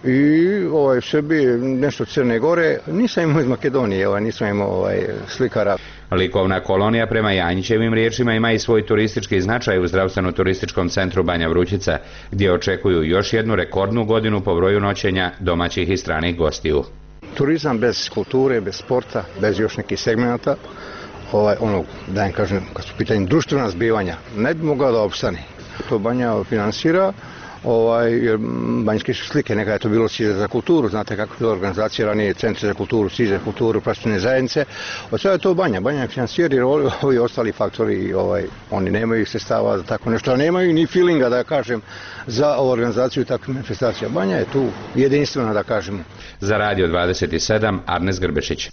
i ovaj, Srbije, nešto Crne Gore, nisam imao iz Makedonije, ovaj, nisam imao ovaj, slikara.
Likovna kolonija prema Janjićevim riječima ima i svoj turistički značaj u zdravstveno-turističkom centru Banja Vrućica, gdje očekuju još jednu rekordnu godinu po broju noćenja domaćih i stranih gostiju.
Turizam bez kulture, bez sporta, bez još nekih segmenata, ovaj, ono, da im kažem, kad su pitanje društvena zbivanja, ne bi mogao da opstane. To Banja finansira, ovaj, jer banjske slike, nekada je to bilo Cize za kulturu, znate kako je to organizacija, ranije Centri za kulturu, Cize za kulturu, praštene zajednice, od sada je to Banja, Banja finansira jer ovi, ovi ostali faktori, ovaj, oni nemaju sredstava za tako nešto, a nemaju ni feelinga, da kažem, za ovu organizaciju takvih manifestacija. Banja je tu jedinstvena, da kažemo.
Za Radio dvadeset sedam, Arnes Grbešić.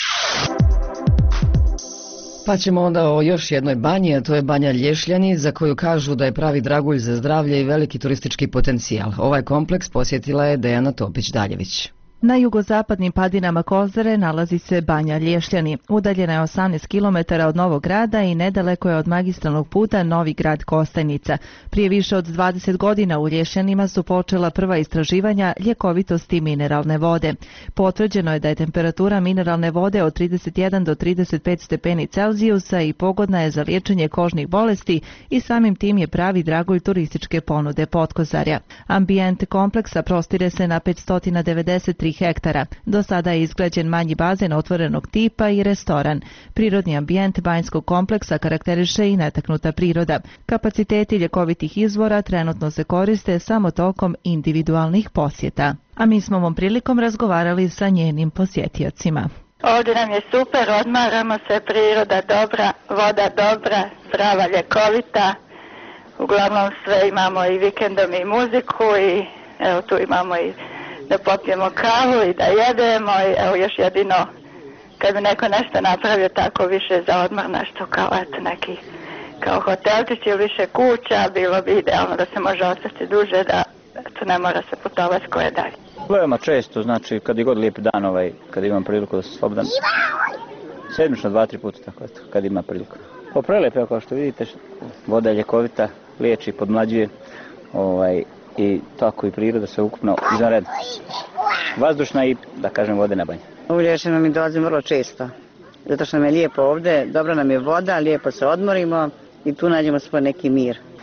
Pa ćemo onda o još jednoj banji, a to je Banja Lješljani, za koju kažu da je pravi dragulj za zdravlje i veliki turistički potencijal. Ovaj kompleks posjetila je Dejana Topić-Daljević.
Na jugozapadnim padinama Kozare nalazi se Banja Lješljani. Udaljena je osamnaest kilometara od Novog Grada i nedaleko je od magistralnog puta Novi Grad Kostajnica. Prije više od dvadeset godina u Lješljanima su počela prva istraživanja ljekovitosti mineralne vode. Potvrđeno je da je temperatura mineralne vode od trideset jedan do trideset pet stepeni Celzijusa i pogodna je za liječenje kožnih bolesti i samim tim je pravi dragulj turističke ponude Potkozarja. Ambijent kompleksa prostire se na petsto devedeset tri hektara. Do sada je izgrađen manji bazen otvorenog tipa i restoran. Prirodni ambijent banjskog kompleksa karakteriše i netaknuta priroda. Kapaciteti ljekovitih izvora trenutno se koriste samo tokom individualnih posjeta. A mi smo ovom prilikom razgovarali sa njenim posjetiocima.
Ovdje nam je super, odmaramo se, priroda dobra, voda dobra, zdrava, ljekovita. Uglavnom sve imamo i vikendom i muziku i evo tu imamo i da popijemo kavu i da jedemo i evo još jedino kad bi neko nešto napravio tako više za odmor, nešto kao eto neki kao hotelčić ili više kuća, bilo bi idealno da se može ostati duže, da eto ne mora se putovati koje dalje.
Veoma često, znači kad je god lijep dan, ovaj, kad imam priliku da se slobodan, sedmično dva, tri puta tako eto, kad ima priliku. Pa prelepo, kao što vidite, voda je ljekovita, liječi, podmlađuje, ovaj, i tako i priroda sve ukupno izvanredno. Vazdušna i, da kažem, vodena banja.
U Lješljanu mi dolazim vrlo često, zato što nam je lijepo ovdje, dobra nam je voda, lijepo se odmorimo i tu nađemo svoj neki mir.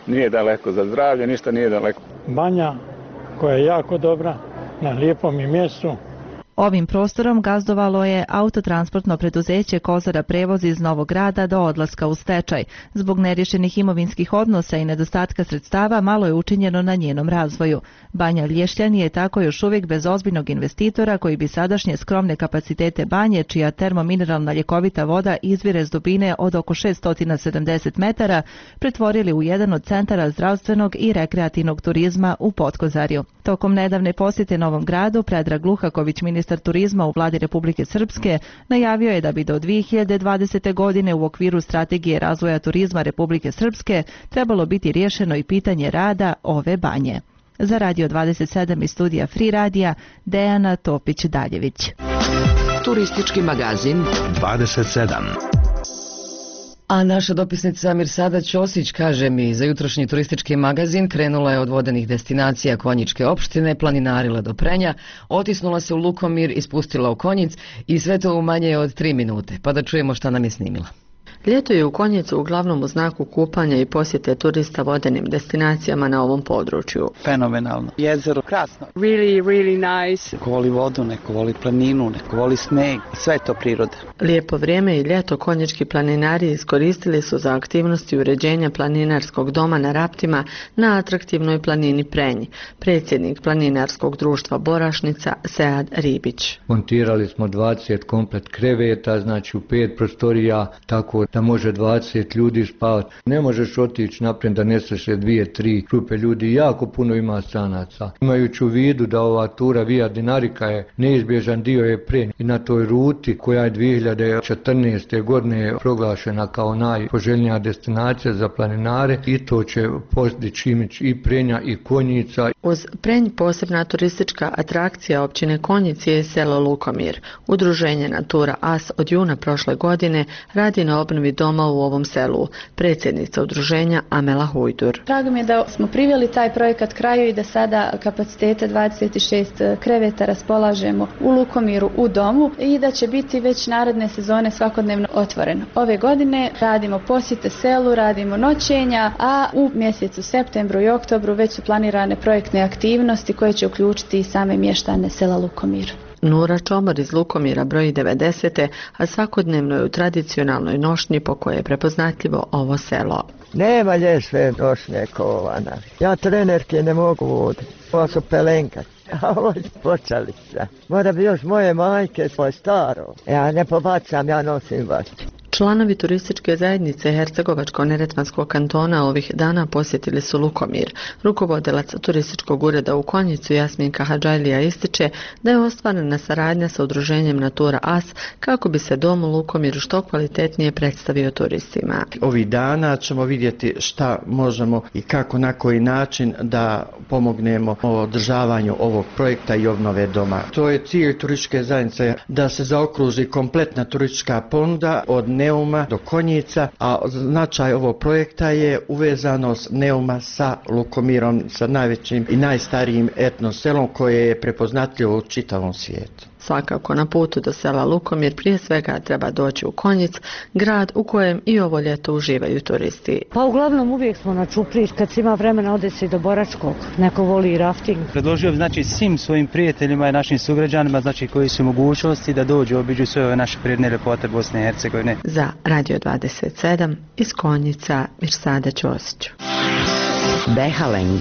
nije daleko za zdravlje, ništa nije daleko.
Banja koja je jako dobra, na lijepom je mjestu.
Ovim prostorom gazdovalo je autotransportno preduzeće Kozara prevoz iz Novog Grada do odlaska u stečaj. Zbog nerješenih imovinskih odnosa i nedostatka sredstava malo je učinjeno na njenom razvoju. Banja Lješćani je tako još uvijek bez ozbiljnog investitora koji bi sadašnje skromne kapacitete banje, čija termomineralna ljekovita voda izvire s dubine od oko šessto sedamdeset metara, pretvorili u jedan od centara zdravstvenog i rekreativnog turizma u Potkozarju. Tokom nedavne posjete Novom Gradu, Predrag Luhaković, ministar turizma u vladi Republike Srpske, najavio je da bi do dvije hiljade dvadesete. godine u okviru strategije razvoja turizma Republike Srpske trebalo biti riješeno i pitanje rada ove banje. Za Radio dvadeset sedam iz studija Free Radija, Dejana Topić-Daljević.
Turistički magazin
dvadeset sedam.
A naša dopisnica Mirsada Ćosić kaže mi, za jutrošnji turistički magazin krenula je od vodenih destinacija Konjičke opštine, planinarila do Prenja, otisnula se u Lukomir i spustila u Konjic i sve to u manje od tri minute. Pa da čujemo šta nam je snimila.
Ljeto je u Konjicu uglavnom u znaku kupanja i posjete turista vodenim destinacijama na ovom području.
Fenomenalno. Jezero krasno.
Really, really nice.
Neko voli vodu, neko voli planinu, neko voli sneg. Sve je to priroda.
Lijepo vrijeme i ljeto konjički planinari iskoristili su za aktivnosti uređenja planinarskog doma na Raptima na atraktivnoj planini Prenj. Predsjednik planinarskog društva Borašnica Sead Ribić.
Montirali smo dvadeset komplet kreveta, znači u pet prostorija, tako da može dvadeset ljudi spavati. Ne možeš otići naprijed da neseš dvije, tri grupe ljudi, jako puno ima stranaca. Imajući u vidu da ova tura Via Dinarica je neizbježan dio je Prenj i na toj ruti koja je dvije hiljade četrnaeste. godine proglašena kao najpoželjnija destinacija za planinare i to će postići imidž i Prenja i Konjica.
Uz Prenj posebna turistička atrakcija općine Konjic je selo Lukomir. Udruženje Natura As od juna prošle godine radi na obnovi doma u ovom selu. Predsjednica udruženja Amela Hujdur.
Drago mi je da smo priveli taj projekat kraju i da sada kapacitete dvadeset šest kreveta raspolažemo u Lukomiru u domu i da će biti već naredne sezone svakodnevno otvoreno. Ove godine radimo posjete selu, radimo noćenja, a u mjesecu septembru i oktobru već su planirane projektne aktivnosti koje će uključiti i same mještane sela Lukomir.
Nura Čomor iz Lukomira broji devedeset. a svakodnevno je u tradicionalnoj nošnji po kojoj je prepoznatljivo ovo selo.
Nema lješve nošnje kovana. Ja trenerke ne mogu voditi. Ovo su pelenka. A ovo je počalica. Mora bi još moje majke, svoje staro. Ja ne pobacam, ja nosim vaš.
Članovi turističke zajednice Hercegovačko-neretvanskog kantona ovih dana posjetili su Lukomir. Rukovodilac turističkog ureda u Konjicu Jasminka Hadžajlija ističe da je ostvarena saradnja sa udruženjem Natura As kako bi se dom u Lukomiru što kvalitetnije predstavio turistima.
Ovih dana ćemo vidjeti šta možemo i kako na koji način da pomognemo u održavanju ovog projekta i obnove doma. To je cilj turističke zajednice da se zaokruži kompletna turistička ponuda od Neuma do Konjica, a značaj ovog projekta je uvezanost Neuma sa Lukomirom, sa najvećim i najstarijim etno selom koje je prepoznatljivo u čitavom svijetu.
Svakako na putu do sela Lukomir prije svega treba doći u Konjic, grad u kojem i ovo ljeto uživaju turisti.
Pa uglavnom uvijek smo na Čupriji, kad se ima vremena ode se i do Boračkog, neko voli i rafting.
Predložio bi znači svim svojim prijateljima i našim sugrađanima znači koji su mogućnosti da dođu obiđu sve ove naše prirodne ljepote Bosne i Hercegovine.
Za Radio dvadeset sedam iz Konjica Mirsada Ćosić.
Behalend.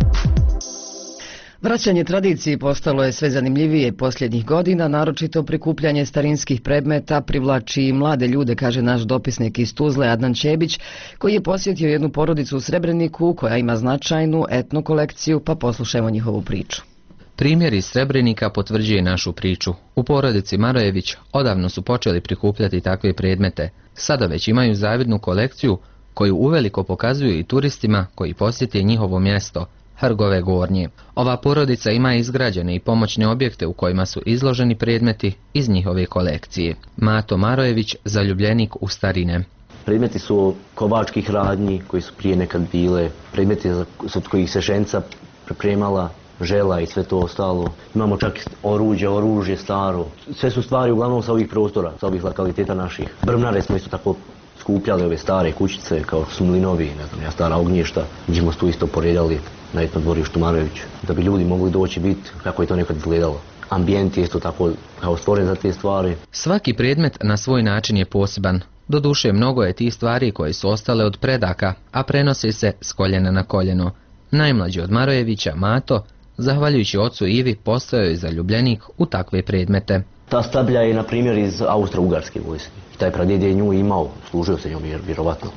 Vraćanje tradiciji postalo je sve zanimljivije posljednjih godina, naročito prikupljanje starinskih predmeta privlači i mlade ljude, kaže naš dopisnik iz Tuzle Adnan Čebić, koji je posjetio jednu porodicu u Srebreniku koja ima značajnu etno kolekciju, pa poslušajmo njihovu priču.
Primjer iz Srebrenika potvrđuje našu priču. U porodici Marojević odavno su počeli prikupljati takve predmete. Sada već imaju zavidnu kolekciju koju uveliko pokazuju i turistima koji posjete njihovo mjesto, Hrgove Gornje. Ova porodica ima izgrađene i pomoćne objekte u kojima su izloženi predmeti iz njihove kolekcije. Mato Marojević, zaljubljenik u starine.
Predmeti su kovačkih radnji koji su prije nekad bile, predmeti od kojih se ženca pripremala žela i sve to ostalo. Imamo čak oruđe, oružje staro. Sve su stvari uglavnom sa ovih prostora, sa ovih lokaliteta naših. Brvnare smo isto tako skupljali ove stare kućice kao što su mlinovi, ne znam, ja stara ognjišta, gdje smo tu isto poredali na etnom dvorištu Marojević, da bi ljudi mogli doći vidjeti kako je to nekad izgledalo. Ambijent je isto tako kao stvoren za te stvari.
Svaki predmet na svoj način je poseban. Doduše, mnogo je tih stvari koje su ostale od predaka, a prenose se s koljena na koljeno. Najmlađi od Marojevića, Mato, zahvaljujući ocu Ivi, postao je zaljubljenik u takve predmete.
Ta stablja je, na primjer, iz Austro-Ugarske vojske. Taj pradjed je nju imao, služio se njom vjerovatno.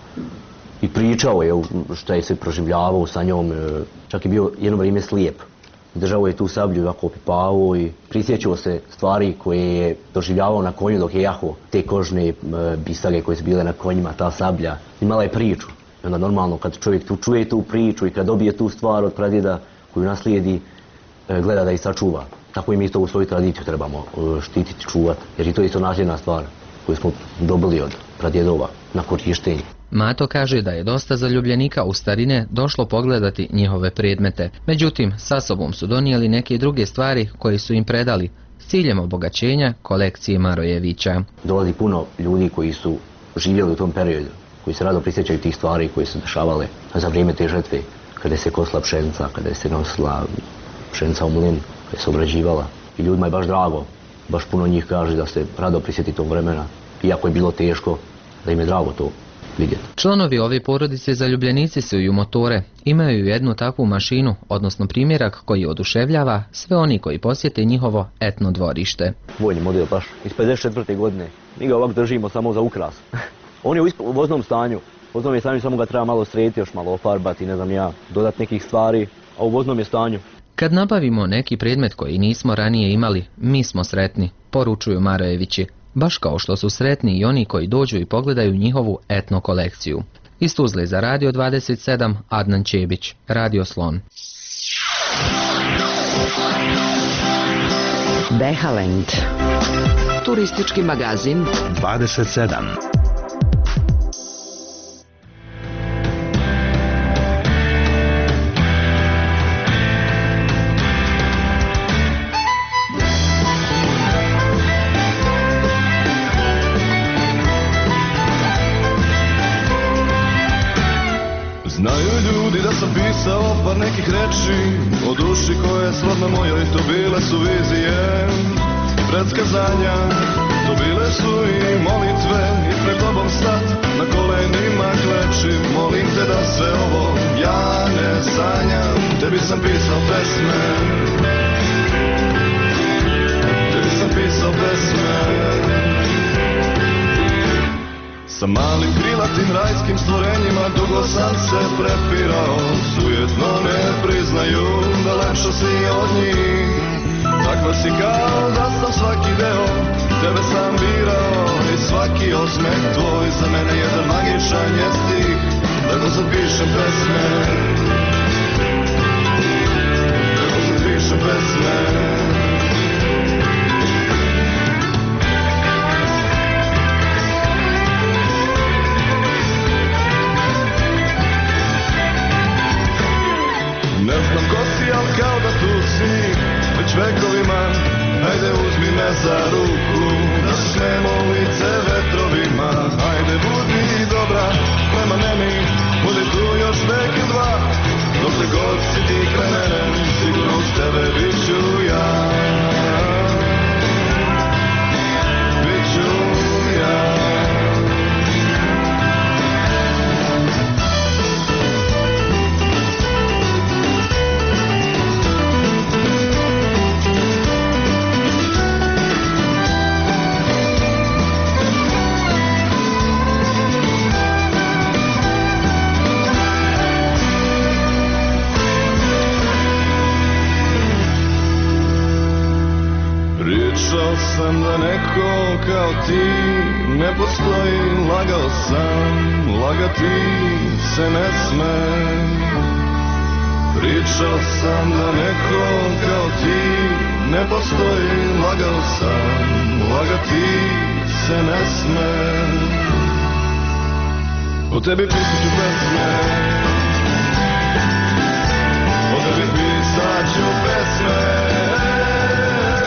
I pričao je šta je se proživljavao sa njom, čak je bio jedno vrijeme slijep. Držao je tu sablju ovako opipavao i prisjećao se stvari koje je doživljavao na konju dok je jaho. Te kožne bisage koje su bile na konjima, ta sablja, imala je priču. I onda normalno kad čovjek tu čuje tu priču i kad dobije tu stvar od pradjeda koju naslijedi, gleda da ih sačuva. Tako i mi isto u svoju tradiciju trebamo štititi, čuvati, jer i to je isto nasljedna stvar koju smo dobili od pradjedova na korištenje.
Mato kaže da je dosta zaljubljenika u starine došlo pogledati njihove predmete. Međutim, sa sobom su donijeli neke druge stvari koje su im predali s ciljem obogaćenja kolekcije Marojevića.
Dolazi puno ljudi koji su živjeli u tom periodu, koji se rado prisjećaju tih stvari koje su dešavale za vrijeme te žetve, kada se kosla pšenica, kada se nosila pšenica u mlin, kada se obrađivala. I ljudima je baš drago, baš puno njih kaže da se rado prisjeti tog vremena, iako je bilo teško, da im je drago to vidjeti.
Članovi ove porodice zaljubljenici su i u motore. Imaju jednu takvu mašinu, odnosno primjerak koji oduševljava sve oni koji posjete njihovo etno dvorište.
Vojni model baš iz pedeset četvrte godine. Mi ga ovak držimo samo za ukras. On je u voznom stanju. U voznom je stanju, samo ga treba malo srediti, još malo ofarbati, ne znam ja, dodati nekih stvari, a u voznom je stanju.
Kad nabavimo neki predmet koji nismo ranije imali, mi smo sretni, poručuju Marojevići. Baš kao što su sretni i oni koji dođu i pogledaju njihovu etno kolekciju. Iz Tuzle za Radio dvadeset sedam, Adnan Čebić, Radio Slon.
Behaland, turistički magazin
dvadeset sedam.
Znaju ljudi da sam pisao par nekih reči o duši koje srodno mojoj, to bile su vizije, predskazanja, to bile su i molitve i pred tobom stat na kolenima klečim, molim te da sve ovo ja ne sanjam, tebi sam pisao pesme, tebi sam pisao pesme. Sa malim krilatim rajskim stvorenjima dugo sam se prepirao, sujetno ne priznaju da lepša si od njih. Takva si kao da sam svaki deo, tebe sam birao i svaki osmeh tvoj za mene jedan magičan je stih, tako sad pišem pesme, tako sad pišem pesme. Ne znam ko si, al kao da tu si, već vekovima, ajde uzmi me za ruku, da smemo lice vetrovima, ajde budi dobra prema meni, budi tu još vek i dva, dokle god si ti kraj mene, sigurno uz tebe bit ću ja, bit ću ja. Pričao sam da neko kao ti ne postoji, lagao sam, lagati se ne sme. Pričao sam da neko kao ti ne postoji, lagao sam, lagati se ne sme. O tebi pisat ću pesme, o tebi pisat ću pesme.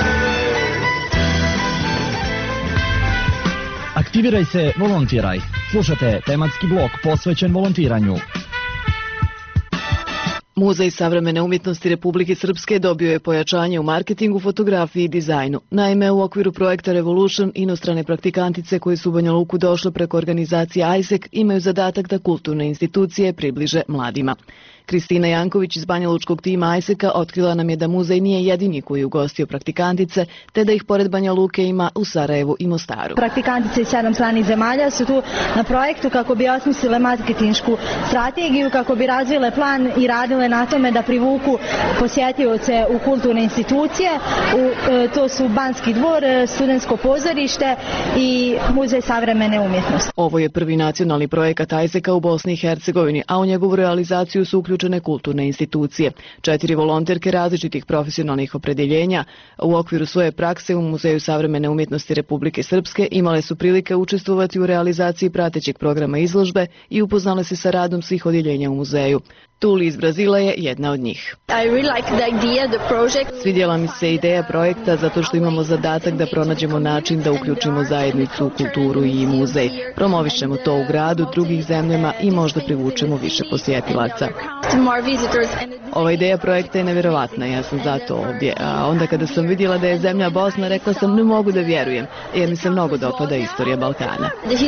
Aktiviraj se, volontiraj. Slušate tematski blok posvećen volontiranju.
Muzej savremene umjetnosti Republike Srpske dobio je pojačanje u marketingu, fotografiji i dizajnu. Naime, u okviru projekta Revolution, inostrane praktikantice koje su u Banja Luku došle preko organizacije I S E C imaju zadatak da kulturne institucije približe mladima. Kristina Janković iz Banja Lučkog tima I S E C-a otkrila nam je da muzej nije jedini koji je ugostio praktikantice, te da ih pored Banja Luke ima u Sarajevu i Mostaru.
Praktikantice iz sedam stranih zemalja su tu na projektu kako bi osmislile marketinšku strategiju, kako bi razvile plan i radile na tome da privuku posjetioce u kulturne institucije. U, e, to su Banski dvor, Studentsko pozorište i Muzej savremene umjetnosti.
Ovo je prvi nacionalni projekat I S E C-a u Bosni i Hercegovini, a u njegovu realizaciju su uključene kulturne institucije. Četiri volonterke različitih profesionalnih opredjeljenja u okviru svoje prakse u Muzeju savremene umjetnosti Republike Srpske imale su prilike učestvovati u realizaciji pratećeg programa izložbe i upoznale se sa radom svih odjeljenja u muzeju. Tuli iz Brazila je jedna od njih. Svidjela mi se ideja projekta zato što imamo zadatak da pronađemo način da uključimo zajednicu, kulturu i muzej. Promovišemo to u gradu, drugih zemljama i možda privučemo više posjetilaca. Ova ideja projekta je nevjerovatna, ja sam zato ovdje. A onda kada sam vidjela da je zemlja Bosna, rekla sam ne mogu da vjerujem, jer mi se mnogo dopada istorija Balkana.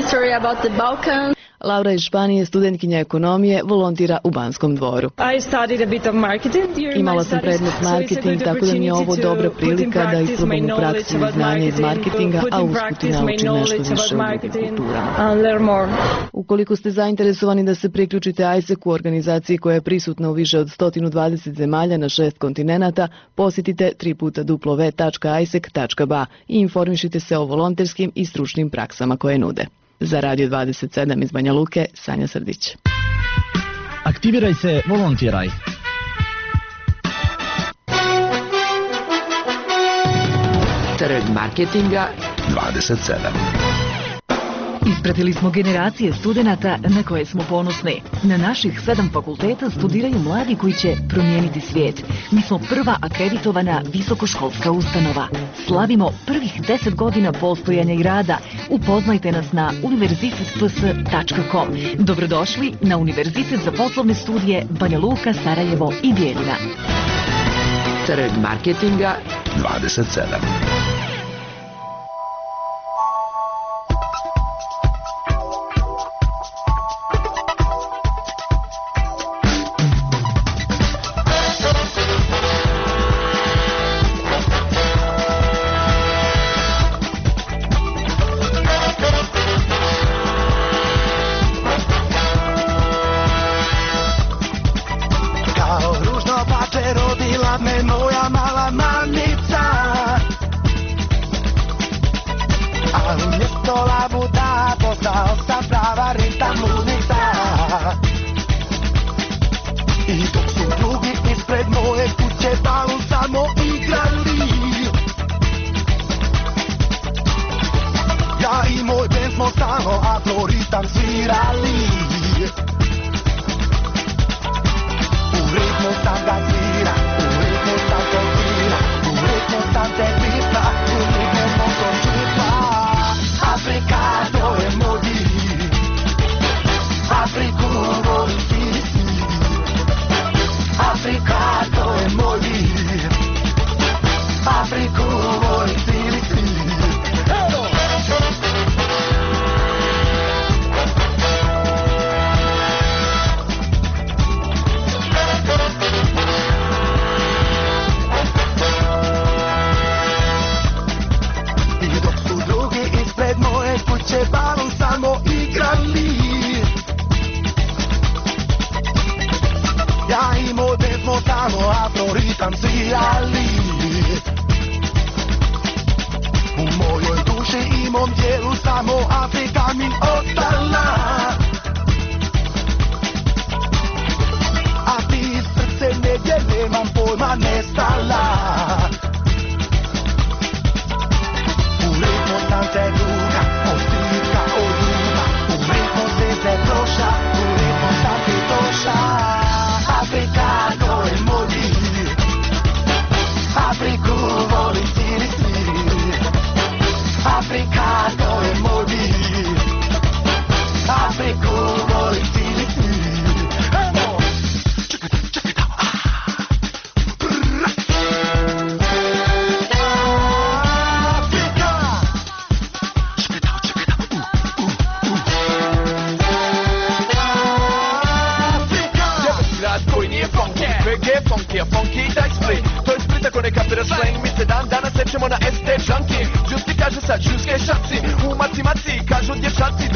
Laura iz Španije, studentkinja ekonomije, volontira u Banskom dvoru. Imala sam predmet marketing, tako da mi je ovo dobra prilika da isprobam u praksi znanja iz marketinga, a usput i naučim nešto više u drugim kulturama. Ukoliko ste zainteresovani da se priključite I S E C-u, organizaciji koja je prisutna u više od sto dvadeset zemalja na šest kontinenata, posjetite tri puta w w w tačka i s e c tačka b a i informišite se o volonterskim i stručnim praksama koje nude. Za Radio dvadeset sedam iz Banja Luke, Sanja Srdić.
Aktiviraj se, volontiraj.
Trg marketinga
dvadeset sedam.
Ispratili smo generacije studenata na koje smo ponosni. Na naših sedam fakulteta studiraju mladi koji će promijeniti svijet. Mi smo prva akreditovana visokoškolska ustanova. Slavimo prvih deset godina postojanja i rada. Upoznajte nas na univerzitet p s tačka com. Dobrodošli na Univerzitet za poslovne studije Banja Luka, Sarajevo i Bijeljina.
Trg marketinga
dvadeset sedam.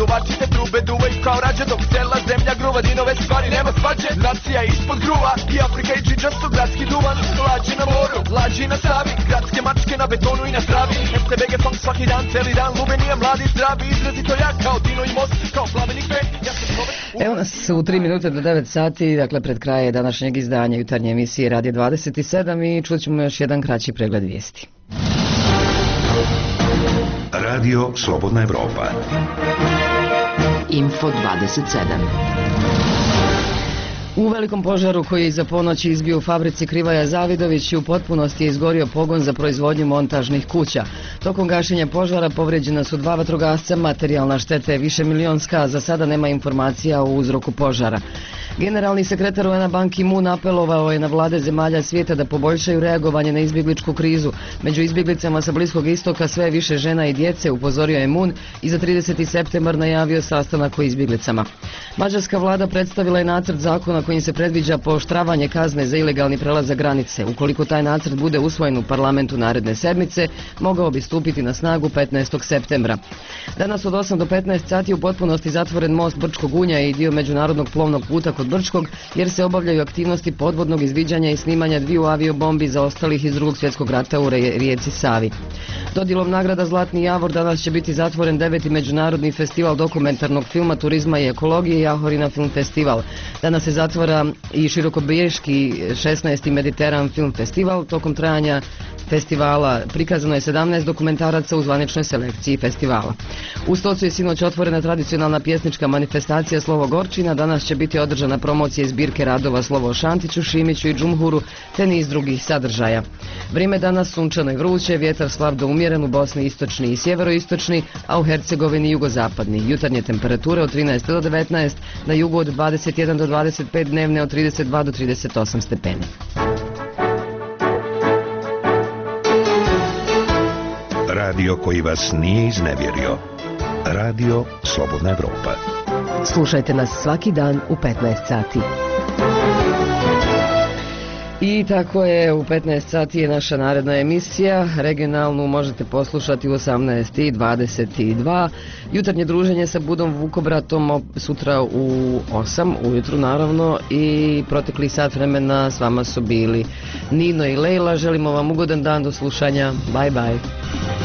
Kovačite trube, duvaju kao rađe, dok cela zemlja gruva, dinove stvari nema svađe. Nacija ispod gruva i Afrika i džidža su gradski duvan. Lađi na moru, lađi na Savi, gradske mačke na betonu i na travi. F T B G funk svaki dan, celi dan, lubenija, mladi, zdravi, izrazito ja kao Dino i Most, kao plamenik pet. Ja sam čovek...
Evo nas u tri minute do devet sati, dakle pred kraje današnjeg izdanja jutarnje emisije Radio dvadeset sedam i čut ćemo još jedan kraći pregled vijesti.
Radio Slobodna Evropa.
Info dvadeset sedam.
U velikom požaru koji je iza ponoći izbio u fabrici Krivaja Zavidović u potpunosti je izgorio pogon za proizvodnju montažnih kuća. Tokom gašenja požara povrijeđena su dva vatrogasca, materijalna šteta je više milionska, a za sada nema informacija o uzroku požara. Generalni sekretar U N-a Ban Ki-moon apelovao je na vlade zemalja svijeta da poboljšaju reagovanje na izbjegličku krizu. Među izbjeglicama sa Bliskog istoka sve je više žena i djece, upozorio je Moon i za trideseti septembar najavio sastanak o izbjeglicama. Mađarska vlada predstavila je nacrt zakona kojim se predviđa pooštravanje kazne za ilegalni prelazak granice. Ukoliko taj nacrt bude usvojen u parlamentu naredne sedmice, mogao bi stupiti na snagu petnaestog septembra. Danas od osam do petnaest sati u potpunosti zatvoren most Brčkog Unja i dio međunarodnog plovnog puta kod Brčkog, jer se obavljaju aktivnosti podvodnog izviđanja i snimanja dviju aviobombi zaostalih iz drugog svjetskog rata u rijeci Savi. Dodjelom nagrada Zlatni Javor danas će biti zatvoren deveti međunarodni festival dokumentarnog filma, turizma i ekologije Jahorina Film Festival. Danas se zatvara i širokobriješki šesnaesti Mediteran Film Festival. Tokom trajanja festivala prikazano je sedamnaest dokumentaraca u zvaničnoj selekciji festivala. U Stocu je sinoć otvorena tradicionalna pjesnička manifestacija Slovo Gorčina. Danas će biti održana promocija zbirke radova Slovo o Šantiću, Šimiću i Džumhuru, te niz drugih sadržaja. Vrijeme danas sunčano i vruće, vjetar slab do umjeren u Bosni istočni i sjeveroistočni, a u Hercegovini jugozapadni. Jutarnje temperature od trinaest do devetnaest, na jugu od dvadeset jedan do dvadeset pet, dnevne od trideset dva do trideset osam stepeni.
Radio koji vas nije iznevjerio. Radio Slobodna Evropa.
Slušajte nas svaki dan u petnaest sati.
I tako je, u petnaest sati je naša naredna emisija. Regionalnu možete poslušati u osamnaest i dvadeset dva. Jutarnje druženje sa Budom Vukobratom sutra u osam ujutru naravno, i protekli sat vremena s vama su bili Nino i Lejla. Želimo vam ugodan dan, do slušanja. Bye bye.